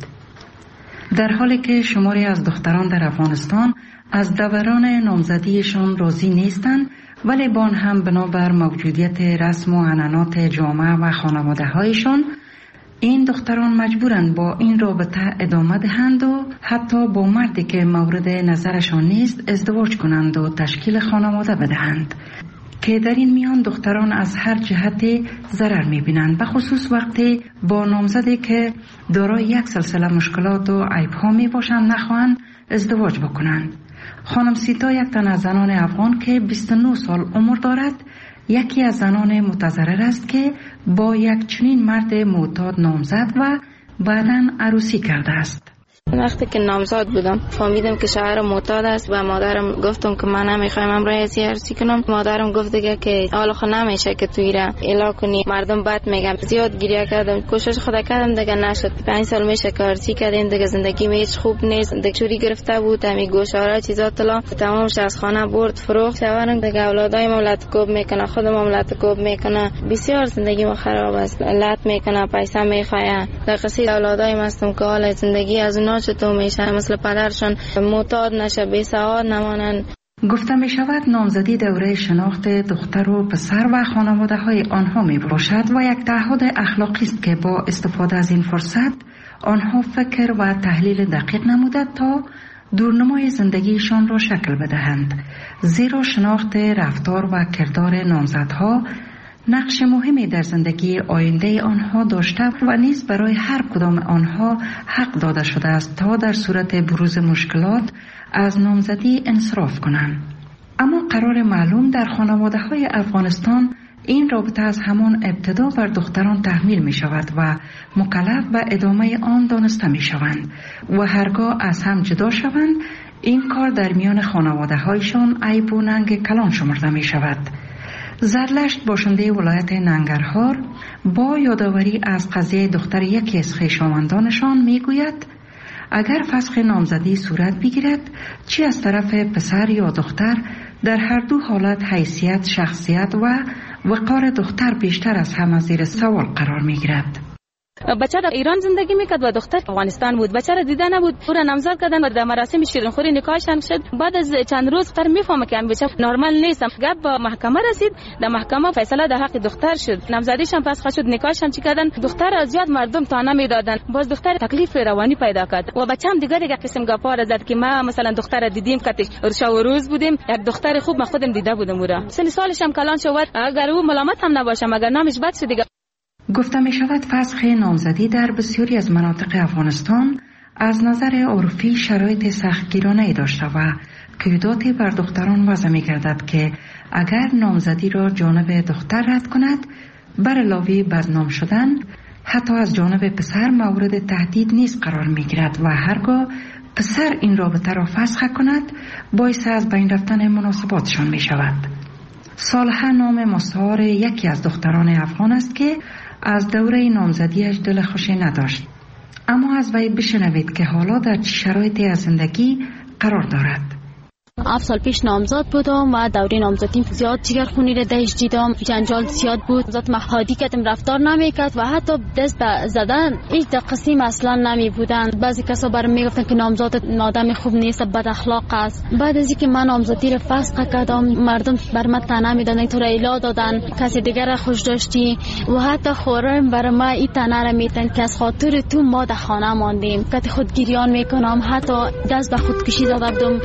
در حالی که شماری از دختران در افغانستان از دوران نامزدیشان راضی نیستند، ولی با آن هم بنابر موجودیت رسم و عنعنات جامعه و خانواده هایشان این دختران مجبورند با این رابطه ادامه دهند و حتی با مردی که مورد نظرشان نیست ازدواج کنند و تشکیل خانواده بدهند، که در این میان دختران از هر جهتی ضرر می‌بینند، به خصوص وقتی با نامزدی که دارای یک سلسله مشکلات و عیب‌ها میباشند نخواهند ازدواج بکنند. خانم سیتا یک تن از زنان افغان که 29 سال عمر دارد، یکی از زنان متضرر است که با یک چنین مرد معتاد نامزد و بعداً عروسی کرده است. وقتی که نامزد بودم فهمیدم که شوهرم معتاد است و مادرم گفتم که من نمیخوایم امروز عروسی کنم. مادرم گفت دیگه که حالا خود نمیشه که توی را اعلام کنی، مردم بد میگن. زیاد گریه کردم، کوشش خدا کردم دیگه نشد. 5 سال میشه که عروسی کردیم دیگه، زندگی هیچ خوب نیست. دیگه چوری گرفته بود، همین گوشواره چیزا طلا تمامش از خانه برد فروخت. شوهرم دیگه اولادای مملت کوب میکنه، خود مملت کوب میکنه، بسیار زندگی ما خراب است. لط میکنه، پیسه میخواه. در قصه اولادای مستم که حال زندگی از اونها چطور میشه، مثل پدرشان معتاد نشه، بی سواد نمانند. گفته می شود نامزدی دوره شناخت دختر و پسر و خانواده های آنها می باشد و یک تعهد اخلاقی است که با استفاده از این فرصت آنها فکر و تحلیل دقیق نموده تا دورنمای زندگیشان را شکل بدهند، زیرا شناخت رفتار و کردار نامزدها نقش مهمی در زندگی آینده آنها داشته و نیز برای هر کدام آنها حق داده شده است تا در صورت بروز مشکلات از نامزدی انصراف کنند. اما قرار معلوم در خانواده های افغانستان این رابطه از همان ابتدا بر دختران تحمیل می شود و مکلف به ادامه آن دانسته می شوند و هرگاه از هم جدا شوند این کار در میان خانواده هایشان عیب و ننگ کلان شمرده می شود. زرلشت باشنده ولایت ننگرهار با یادآوری از قضیه دختر یکی از خویشاوندانشان می گوید اگر فسخ نامزدی صورت بگیرد چی از طرف پسر یا دختر در هر دو حالت حیثیت، شخصیت و وقار دختر بیشتر از همه زیر سوال قرار می گیرد. بچه در ایران زندگی میکرد و دختر افغانستان بود. بچه را دیده نبود، او را نامزد کردن و در مراسم شیرینخوری نکاحش هم شد. بعد از چند روز دختر میفهمه که بچه نرمال نیست. گپ با محکمه رسید، در محکمه فیصله در حق دختر شد. نامزدیش هم فسخ شد، نکاحش هم چی کردن. دختر از زیاد مردم تانه میدادن. باز دختر تکلیف روانی پیدا کرد و بچه هم دیگه قسم گپا را زد که ما مثلا دختر دیدیم که شب و روز بودیم، یک دختر خوب ما خودم دیده بودم. او را سالش هم کلان شد. اگر او ملامت هم نباشه مگر نامش بد شد دیگه. گفته می شود فسخ نامزدی در بسیاری از مناطق افغانستان از نظر عرفی شرایط سختگیرانه داشته و قیوداتی بر دختران وضع می گردد که اگر نامزدی را جانب دختر رد کند بر علاوه بدنام شدن حتی از جانب پسر مورد تهدید نیز قرار می گیرد و هرگاه پسر این رابطه را فسخ کند باعث از بین رفتن مناسباتشان می شود. صالحه نام مستعار یکی از دختران افغان است که از دوره نامزدیش دل خوشی نداشت، اما از وی بشنوید که حالا در چه شرایطی از زندگی قرار دارد. 7 سال پیش نامزد بودم و دوره نامزدیم زیاد جگرخونی را دهش دیدم، جنجال زیاد بود، ذات محادی کردم رفتار نمیکرد و حتی دست به زدن هیچ قسم اصلا نمی بودن. بعضی کسا برام میگفتن که نامزد آدم خوب نیست، بد اخلاق است. بعد از اینکه من نامزدی را فسخ کردم مردم بر من طعنه میدادن، تو را الا دادن، کسی دیگر را خوش داشتی و حتی خورم بر ما این طعنه را میتن که از خاطر تو ما در خانه ماندیم، که خودگیریان میکنم، حتی دست به خودکشی زده بودم.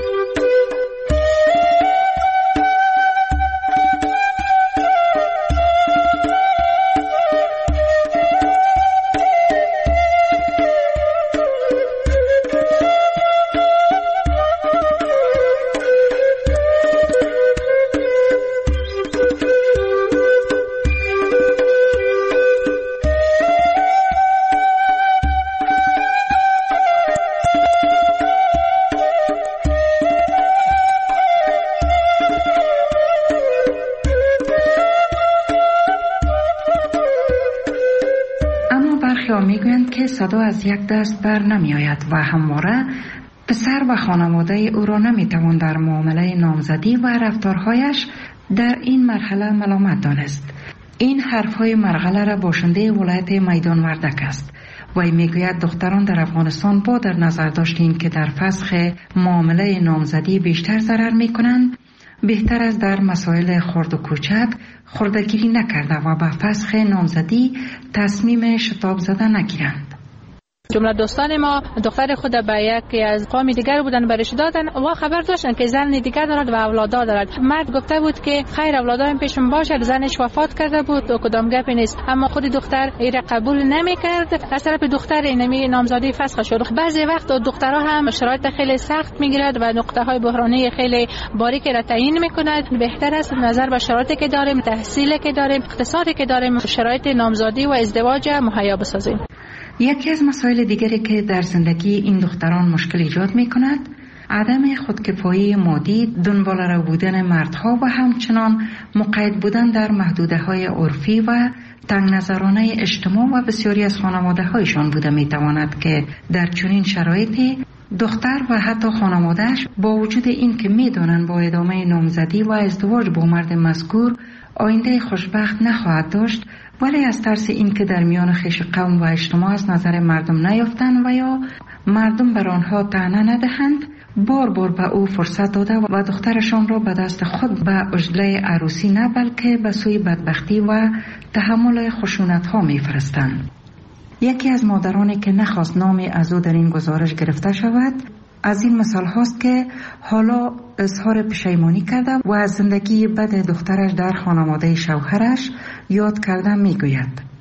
میگویند که صدا از یک دست بر نمی آید و همواره پسر و خانواده او را نمی توان در معامله نامزدی و رفتارهایش در این مرحله ملامت دانست. این حرفهای مرغله را باشنده ولایت میدان وردک است. وی میگوید دختران در افغانستان با در نظر داشتیم که در فسخ معامله نامزدی بیشتر ضرر می کنند، بهتر است در مسائل خرد و کوچک خردگیری نکرده و به فسخ نامزدی تصمیم شتاب زده نگیرند. جمله دوستان ما دختر خود به یکی از قوم دیگر بودن برش دادن و خبر داشتن که زن دیگر دارد و اولادا دارد. مرد گفته بود که خیر اولادایم پیشم باشه، زنش وفات کرده بود و کدام گپی نیست، اما خود دختر این قبول نمیکرد. از طرف دختر اینمی نامزدی فسخ شد. بعضی وقت دخترها هم شرایط خیلی سخت میگیرد و نقطه های بحرانی خیلی باریکی را تعیین میکند. بهتر است نظر به شرایطی که داریم، تحصیلی که داریم، اقتصادی که داریم، شرایط نامزدی و ازدواج مهیا بسازیم. یکی از مسائل دیگری که در زندگی این دختران مشکل ایجاد می کند عدم خودکفایی مادی، دنبال رو بودن مردها و همچنان مقید بودن در محدوده های عرفی و تنگ نظرانه اجتماع و بسیاری از خانواده هایشان بوده می تواند که در چنین شرایطی دختر و حتی خانوادهش با وجود این که می دانند با ادامه نامزدی و ازدواج با مرد مذکور آینده خوشبخت نخواهد داشت، ولی از ترس این که در میان خویش قوم و اجتماع از نظر مردم نیافتند و یا مردم بر آنها طعنه ندهند، بار بار به او فرصت داده و دخترشان را به دست خود به عجله عروسی نه بلکه به سوی بدبختی و تحمل خشونت ها می فرستند. یکی از مادرانی که نخواست نامی از او در این گزارش گرفته شود از این مثال هاست که حالا اظهار پشیمانی کرده و از زندگی بد دخترش در خانواده شوهرش یاد کرده می گوید.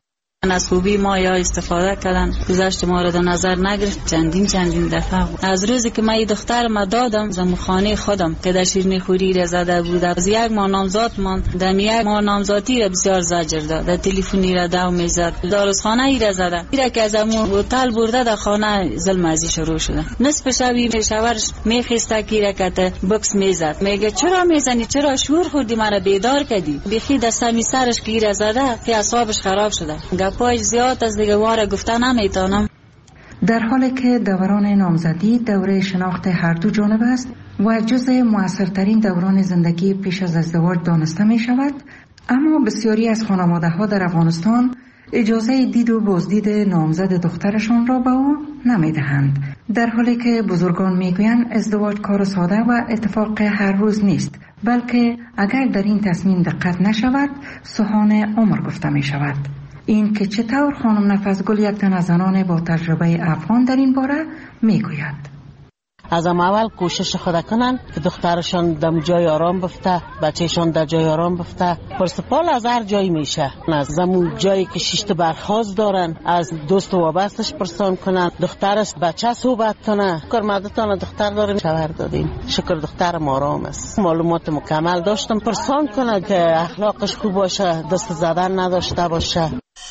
از خوبی ما یا استفاده کردن، گذشت ما را در نظر نگرفت. چندین دفعه از روزی که من دختر ما دادم زمخانه خودم که در شیرینی خوری را زده بود، از یک ماه نامزاد من در یک ماه نامزادی را بسیار زجر داد، در تلفنی را دو میزد، داروخانه ای را زده، ایرا که از امون هتل برده در خانه ظلم ازی شروع شده. نصف شبی شوهرش میخسته که ایرا که بکس میزد، میگه چرا میزنی، چرا شور خوردی، مرا بیدار کردی. بخی دستمی سرش که ایرا زده که اعصابش خراب شده، گپاش زیاد از دیگه واره گفته نمیتونم. در حالی که دوران نامزدی دوره شناخت هر دو جانب است و جزء موثرترین دوران زندگی پیش از ازدواج دانسته می شود، اما بسیاری از خانواده ها در افغانستان اجازه دید و بازدید نامزد دخترشان را به او نمی دهند، در حالی که بزرگان می گویند ازدواج کار ساده و اتفاق هر روز نیست، بلکه اگر در این تصمیم دقت نشود سوهان عمر گفته می شود. این که چطور خانم نفسگل یک تن از زنان با تجربه افغان در این باره می گوید. از اول کوشش خود کنن که دخترشان در جای آرام بفته، بچهشان در جای آرام بفته. پرسپال از هر جایی میشه، از زمون جایی که شیشت برخواست دارن از دوست و وابستش پرسان کنن، دخترش بچه صحبت کنه. شکر مدتان دختر داریم، شوهر دادیم، شکر دخترم آرام است، معلومات مکمل داشتم، پرسان کنه که اخلاقش خوب باشه، دست زدن نداشته باشه.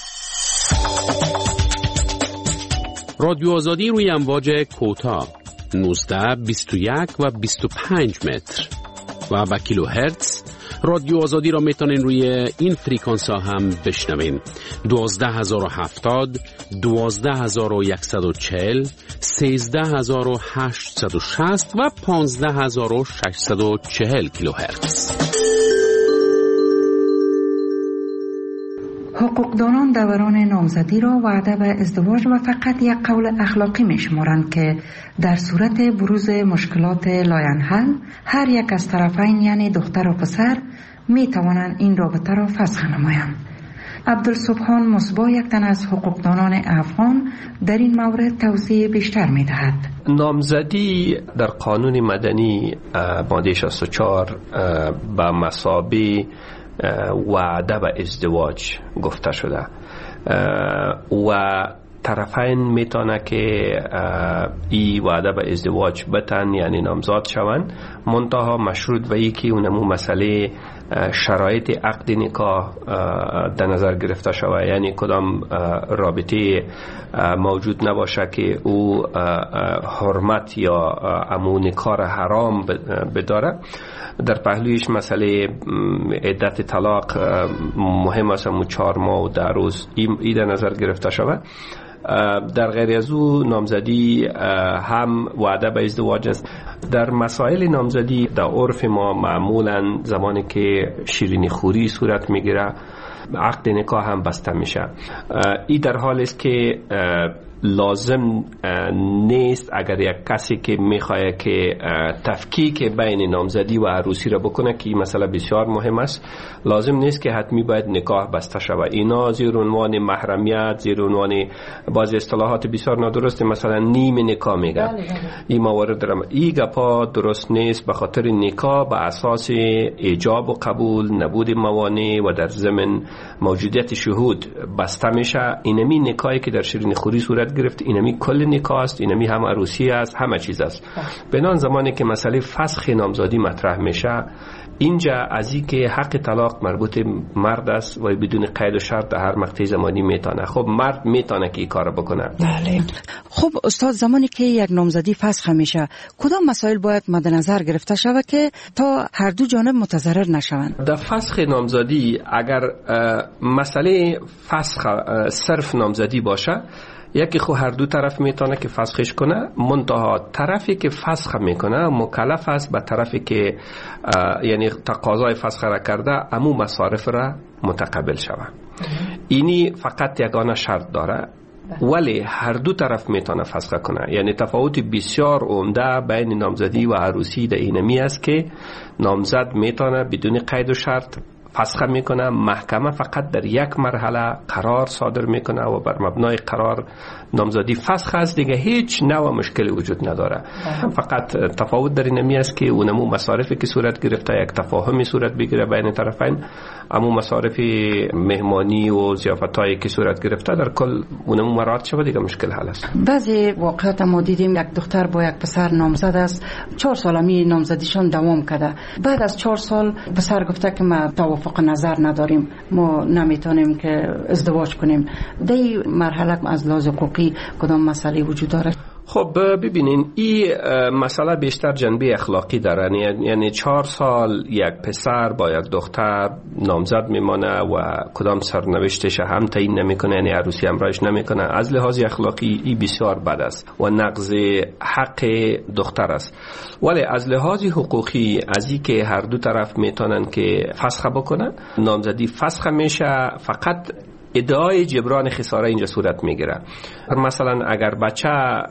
رادیو آزادی روی امواج کوتاه 19, 21 و 25 متر و با کیلو هرتز. رادیو آزادی را میتونین روی این فریکانس ها هم بشنوین: 12070, 12140, 13860 و 15640 کیلو هرتز. حقوقدانان دوران نامزدی را وعده به ازدواج و فقط یک قول اخلاقی می شمارند که در صورت بروز مشکلات لاینحل هر یک از طرفین یعنی دختر و پسر می توانند این رابطه را فسخ نمایند. عبدالسبحان مصباح یک تن از حقوقدانان افغان در این مورد توضیح بیشتر می دهد. نامزدی در قانون مدنی ماده 64 به مثابه وعده به ازدواج گفته شده و طرفین میتونه که این وعده به ازدواج بتن یعنی نامزاد شوند، منتها مشروط به یکی اونمو مسئله شرایط عقد نکاح در نظر گرفته شود، یعنی کدام رابطه موجود نباشه که او حرمت یا امو نکاح حرام بداره. در پهلویش مسئله عدت طلاق مهم است، همون 4 ماه و 10 روز این در نظر گرفته شود. در غیر از او نامزدی هم وعده به ازدواج است. در مسائل نامزدی در عرف ما معمولا زمانی که شیرینی خوری صورت میگیره عقد نکاح هم بسته میشه. این در حال است که لازم نیست اگر یک کسی که میخواد که تفکیک بین نامزدی و عروسی را بکنه که این مسئله بسیار مهم است، لازم نیست که حتمی باید نکاح بسته شود. اینا زیر عنوان محرمیت، زیر عنوان بعضی اصطلاحات بسیار نادرست مثلا نیم نکاح میگن. این موارد درم این گپا درست نیست، به خاطر نکاح به اساس ایجاب و قبول، نبود موانع و در ضمن موجودیت شهود بسته میشه. اینمی نکاحی که در شیرینی خوری صورت گرفت اینمی کل نکاح است، اینمی هم عروسی است، همه چیز است. بنان زمانی که مسئله فسخ نامزدی مطرح میشه، اینجا از این که حق طلاق مربوط مرد است و بدون قید و شرط در هر مقطع زمانی میتونه. خب مرد میتونه که این کار بکنه. بله. خب استاد، زمانی که یک نامزدی فسخ میشه کدام مسائل باید مد نظر گرفته شود که تا هر دو جانب متضرر نشوند؟ در فسخ نامزدی اگر مسئله فسخ صرف نامزدی باشه، یکی خو هر دو طرف میتونه که فسخش کنه، منتها طرفی که فسخ میکنه مکلف است به طرفی که یعنی تقاضای فسخ را کرده امو مصارف را متقبل شود. اینی فقط یگانه شرط داره، ولی هر دو طرف میتونه فسخ کنه. یعنی تفاوت بسیار عمده بین نامزدی و عروسی در اینمی است که نامزد میتونه بدون قید و شرط فسخ میکنه. محکمه فقط در یک مرحله قرار صادر میکنه و بر مبنای قرار نامزدی فسخ است دیگه. هیچ نوع مشکلی وجود نداره. فقط تفاوت در این است که اونمو مصارفی که صورت گرفته یک تفاهمی صورت بگیره بین طرفین، اما مصارف مهمانی و ضیافتایی که صورت گرفته در کل اونمو مراعات شود دیگه مشکل حل است. بعضی واقعات ما دیدیم یک دختر با یک پسر نامزد است، 4 سال می نامزدیشان دوام کرده. بعد از 4 سال پسر گفته که ما توافق نظر نداریم، ما نمیتونیم که ازدواج کنیم. در این مرحله از لحاظ حقوقی کدام مسئله وجود داره؟ خب ببینین این مسئله بیشتر جنبه اخلاقی داره. یعنی 4 سال یک پسر با یک دختر نامزد میمانه و کدام سرنوشتش هم تعیین نمیکنه، یعنی عروسی همراهش نمیکنه. از لحاظ اخلاقی این بسیار بد است و نقض حق دختر است. ولی از لحاظ حقوقی از این که هر دو طرف میتونن که فسخ بکنن، نامزدی فسخ میشه، فقط ادعای جبران خساره اینجا صورت میگیره. مثلا اگر بچه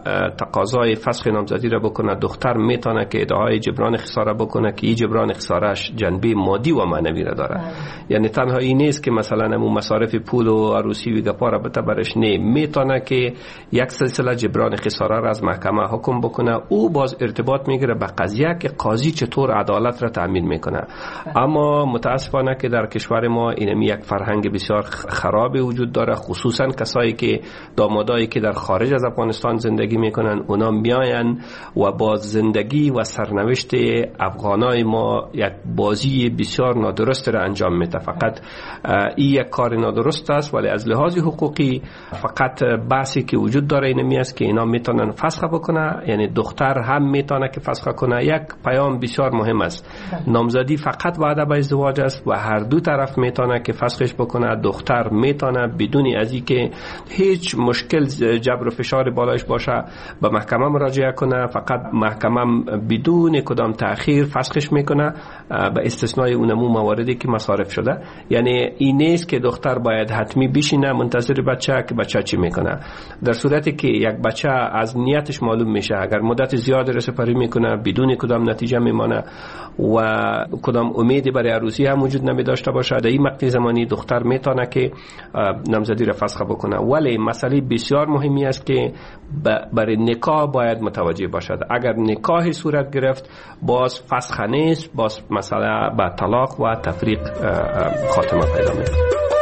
تقاضای فسخ نامزدی را بکنه، دختر میتونه که ادعای جبران خساره بکنه که این جبران خسارهش جنبه مادی و معنوی را داره. یعنی تنها این نیست که مثلا همون مصارف پول و عروسی و گپا را بته برش، نه، میتونه که یک سلسله جبران خساره را از محکمه حکم بکنه. او باز ارتباط میگیره به قضیه که قاضی چطور عدالت را تامین میکنه. اما متاسفانه که در کشور ما این یک فرهنگ بسیار خراب وجود داره، خصوصا کسایی که دامادایی که در خارج از افغانستان زندگی میکنن، اونا میاین و با زندگی و سرنوشت افغانای ما یک بازی بسیار نادرست را انجام میده. فقط این یک کار نادرست است، ولی از لحاظ حقوقی فقط بحثی که وجود داره اینمی است که اینا میتونن فسخ بکنه، یعنی دختر هم میتونه که فسخ کنه. یک پیام بسیار مهم است، نامزدی فقط وعده به ازدواج است و هر دو طرف میتونه که فسخش بکنه. دختر میتونه بدون از این که هیچ مشکل جبر و فشار بالایش باشه به محکمه مراجعه کنه. فقط محکمه بدون کدام تأخیر فسخش میکنه به استثنای اونمو مواردی که مصارف شده. یعنی این نیست که دختر باید حتمی بشینه منتظر بچه که بچه چی میکنه. در صورتی که یک بچه از نیتش معلوم میشه، اگر مدت زیاد رسپاری میکنه بدون کدام نتیجه میمانه و کدام امیدی برای عروسی هم وجود نمی داشته باشه، در این مقطع زمانی دختر میتونه که نامزدی را فسخ بکنه. ولی مسئله بسیار مهمی است که برای نکاح باید متوجه باشد. اگر نکاح صورت گرفت باز فسخ نیست، باز مسئله به طلاق و تفریق خاتمه پیدا می‌کنه.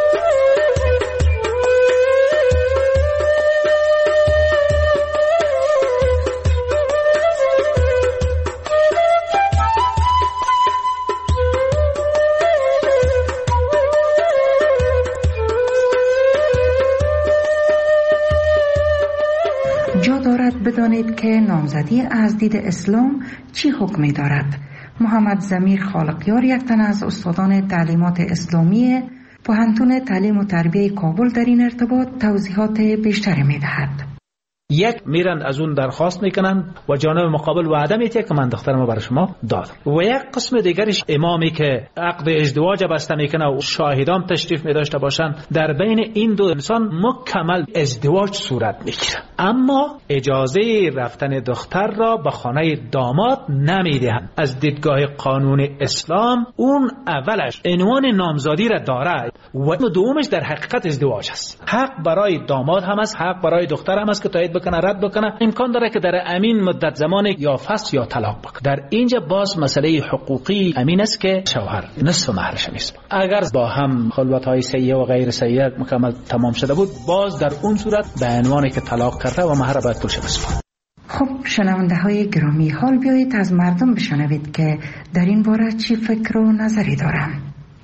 بدانید که نامزدی از دید اسلام چی حکمی دارد. محمد ضمیر خالقیار، یک تن از استادان تعلیمات اسلامی پوهنتون تعلیم و تربیه کابل، در این ارتباط توضیحات بیشتری می‌دهد. یک میرن از اون درخواست میکنن و جانب مقابل وعده میده که من دخترمو برای شما دادم، و یک قسم دیگرش امامی که عقد ازدواج بسته میکنه و شاهدان تشریف میداشته باشن، در بین این دو انسان مکمل ازدواج صورت میگیره، اما اجازه رفتن دختر را به خانه داماد نمیدهند. از دیدگاه قانون اسلام اون اولش عنوان نامزادی را داره و دومش در حقیقت ازدواج است. حق برای داماد هم است، حق برای دختر هم است که تایید بکنه رد بکنه. امکان داره که در امین مدت زمان یا فسخ یا طلاق بکنه. در اینجا باز مسئله حقوقی امین است که شوهر نصف مهرش نیست. اگر با هم خلوت‌های سیئه و غیر سیئه مکمل تمام شده بود، باز در اون صورت به عنوان که طلاق کرده و مهر باید پول شد. خب شنونده های گرامی، حال بیایید از مردم بشنوید که در این باره چی فکر و نظری دارن.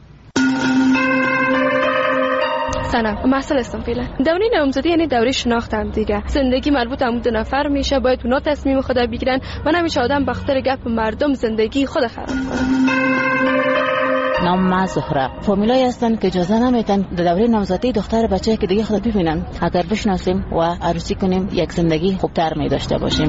سلام، مسئله هستم فعلا. دوره نامزدی یعنی دوره شناخت هم دیگه. زندگی مربوط هم دو نفر میشه، باید اونا تصمیم خود بگیرن و نمیشه آدم بخاطر گپ مردم زندگی خود خراب کنه. نام ما زهره. فامیلایی هستن که اجازه نمیدن در دوره نامزدی دختر بچه که دیگه خود ببینن. اگر بشناسیم و عروسی کنیم یک زندگی خوبتر می داشته باشیم.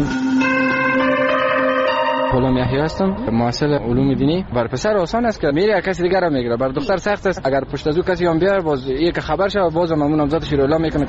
غلام یحیی هستم، محصل علوم دینی. بر پسر آسان است که میره کسی دیگر را میگیره، بر دختر سخت است. اگر پشت از او کسی هم بیار باز یک خبر شه، باز مامون نامزدش رو اعلام میکنه.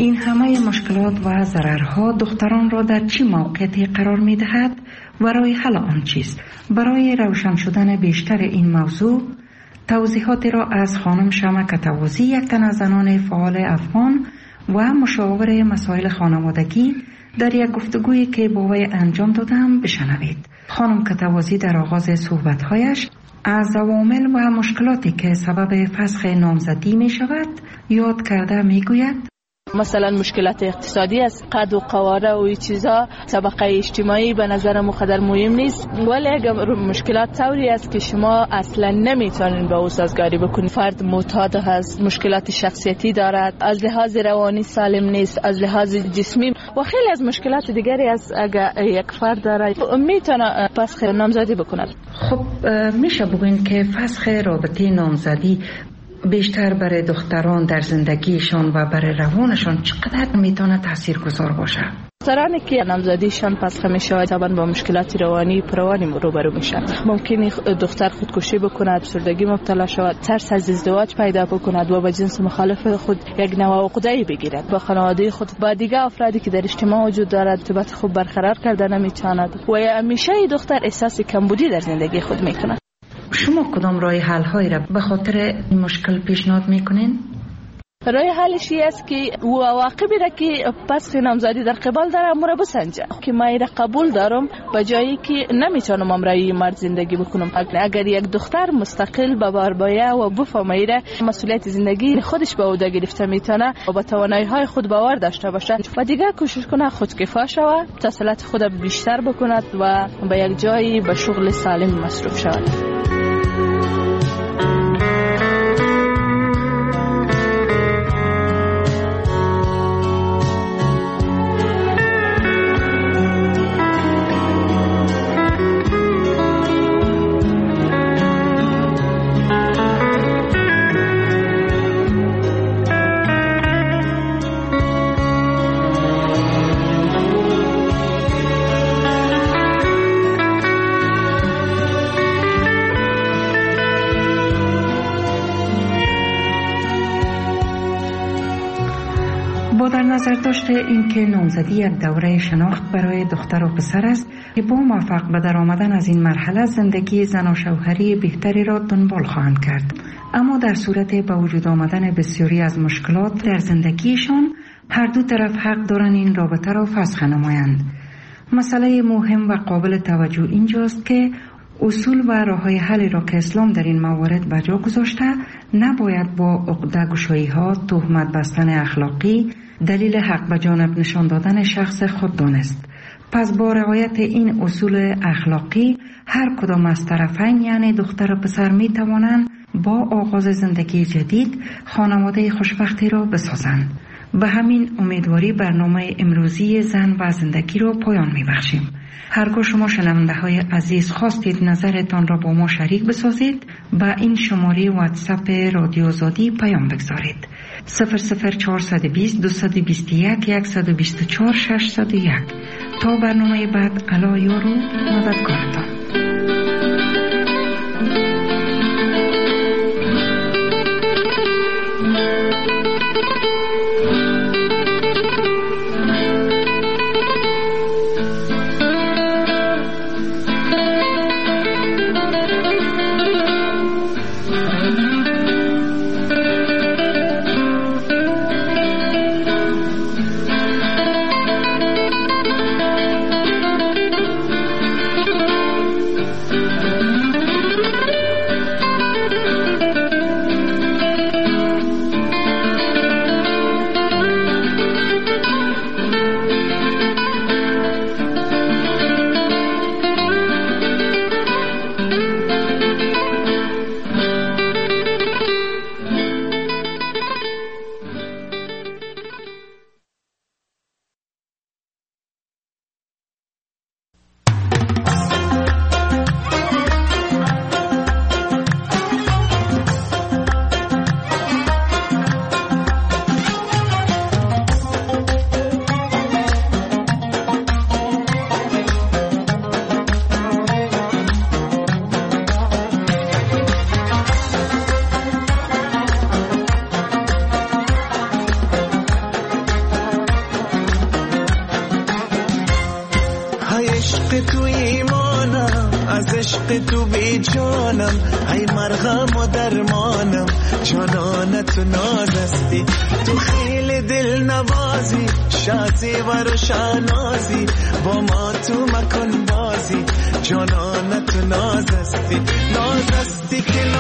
این همه مشکلات و ضررها دختران را در چه موقعیتی قرار می دهد و راه حل آن چیست؟ برای روشن شدن بیشتر این موضوع توضیحاتی را از خانم شمع کتوازی، یک تن از زنان فعال افغان و مشاور مسائل خانوادگی، در یک گفتگویی که با وی انجام دادم بشنوید. خانم کتوازی در آغاز صحبت‌هایش از عوامل و مشکلاتی که سبب فسخ نامزدی می شود یاد کرده می گوید: مثلا مشکلات اقتصادی است، قد و قواره و این چیزا، طبقه اجتماعی به نظر مقدر مهم نیست، ولی اگر مشکلات طوری است که شما اصلا نمیتونین به او سازگاری بکنید. فرد معتاد هست، مشکلات شخصیتی دارد، از لحاظ روانی سالم نیست، از لحاظ جسمی و خیلی از مشکلات دیگری است. اگر یک فرد دارد میتونه فسخ نامزدی بکند. خب میشه بگوین که فسخ رابطه نامزدی بیشتر برای دختران در زندگیشان و برای روانشان چقدر میتونه تاثیرگذار باشه؟ دخترانی که نامزدیشان فسخ میشه طبعا با مشکلات روانی روبرو میشن. ممکنه دختر خودکشی بکند، افسردگی مبتلا شود، ترس از ازدواج پیدا بکند و با جنس مخالف خود یک نوع عقده‌ای بگیرد. با خانواده خود، با دیگر افرادی که در اجتماع وجود دارد ارتباط خوب برقرار کرده نمیتواند و همیشه دختر احساس کمبودی در زندگی خود میکند. شما کدام راه حل هایی را به خاطر این مشکل پیشنهاد میکنین؟ راه حلش است که عواقبی را که فسخ نامزدی در قبال داره امور بسنجه که من را قبول دارم به جایی که نمیتونم امرای مرد زندگی بکنم. اگر یک دختر مستقل به بار باید و بفهمه را مسئولیت زندگی خودش به عهده گرفته میتونه و با توانایی های خود باور داشته باشه و دیگر کوشش کنه خودکفا شود، تسلط خود بیشتر بکند و به یک جایی به شغل سالم مصروف شود. در نظر داشته اینکه نامزدی یک دوره شناخت برای دختر و پسر است که با موفق به در آمدن از این مرحله زندگی زن و شوهری بهتری را دنبال خواهند کرد، اما در صورت به وجود آمدن بسیاری از مشکلات در زندگیشان هر دو طرف حق دارند این رابطه را فسخ نمایند. مسئله مهم و قابل توجه اینجاست که اصول و راه‌های حل را که اسلام در این موارد به جا گذاشته نباید با عقده‌گشایی‌ها، تهمت بستن اخلاقی، دلیل حق به جانب نشان دادن شخص خود دانست. پس با رعایت این اصول اخلاقی هر کدام از طرفین یعنی دختر و پسر می توانند با آغاز زندگی جدید خانواده خوشبختی را بسازند. به همین امیدواری برنامه امروزی زن و زندگی را پایان می بخشیم. هرگاه شما شنونده های عزیز خواستید نظرتان را با ما شریک بسازید، با این شماره واتساپ رادیو آزادی پیام بگذارید: 00420 221 124 601. تا برنامه بعد، الا یارو مددکارتان. جانم ای مرغم و درمانم جانانه تو نازستی تو خیلی دل نوازی شازی و روشنازی با ما تو مکن بازی جانانه تو نازستی که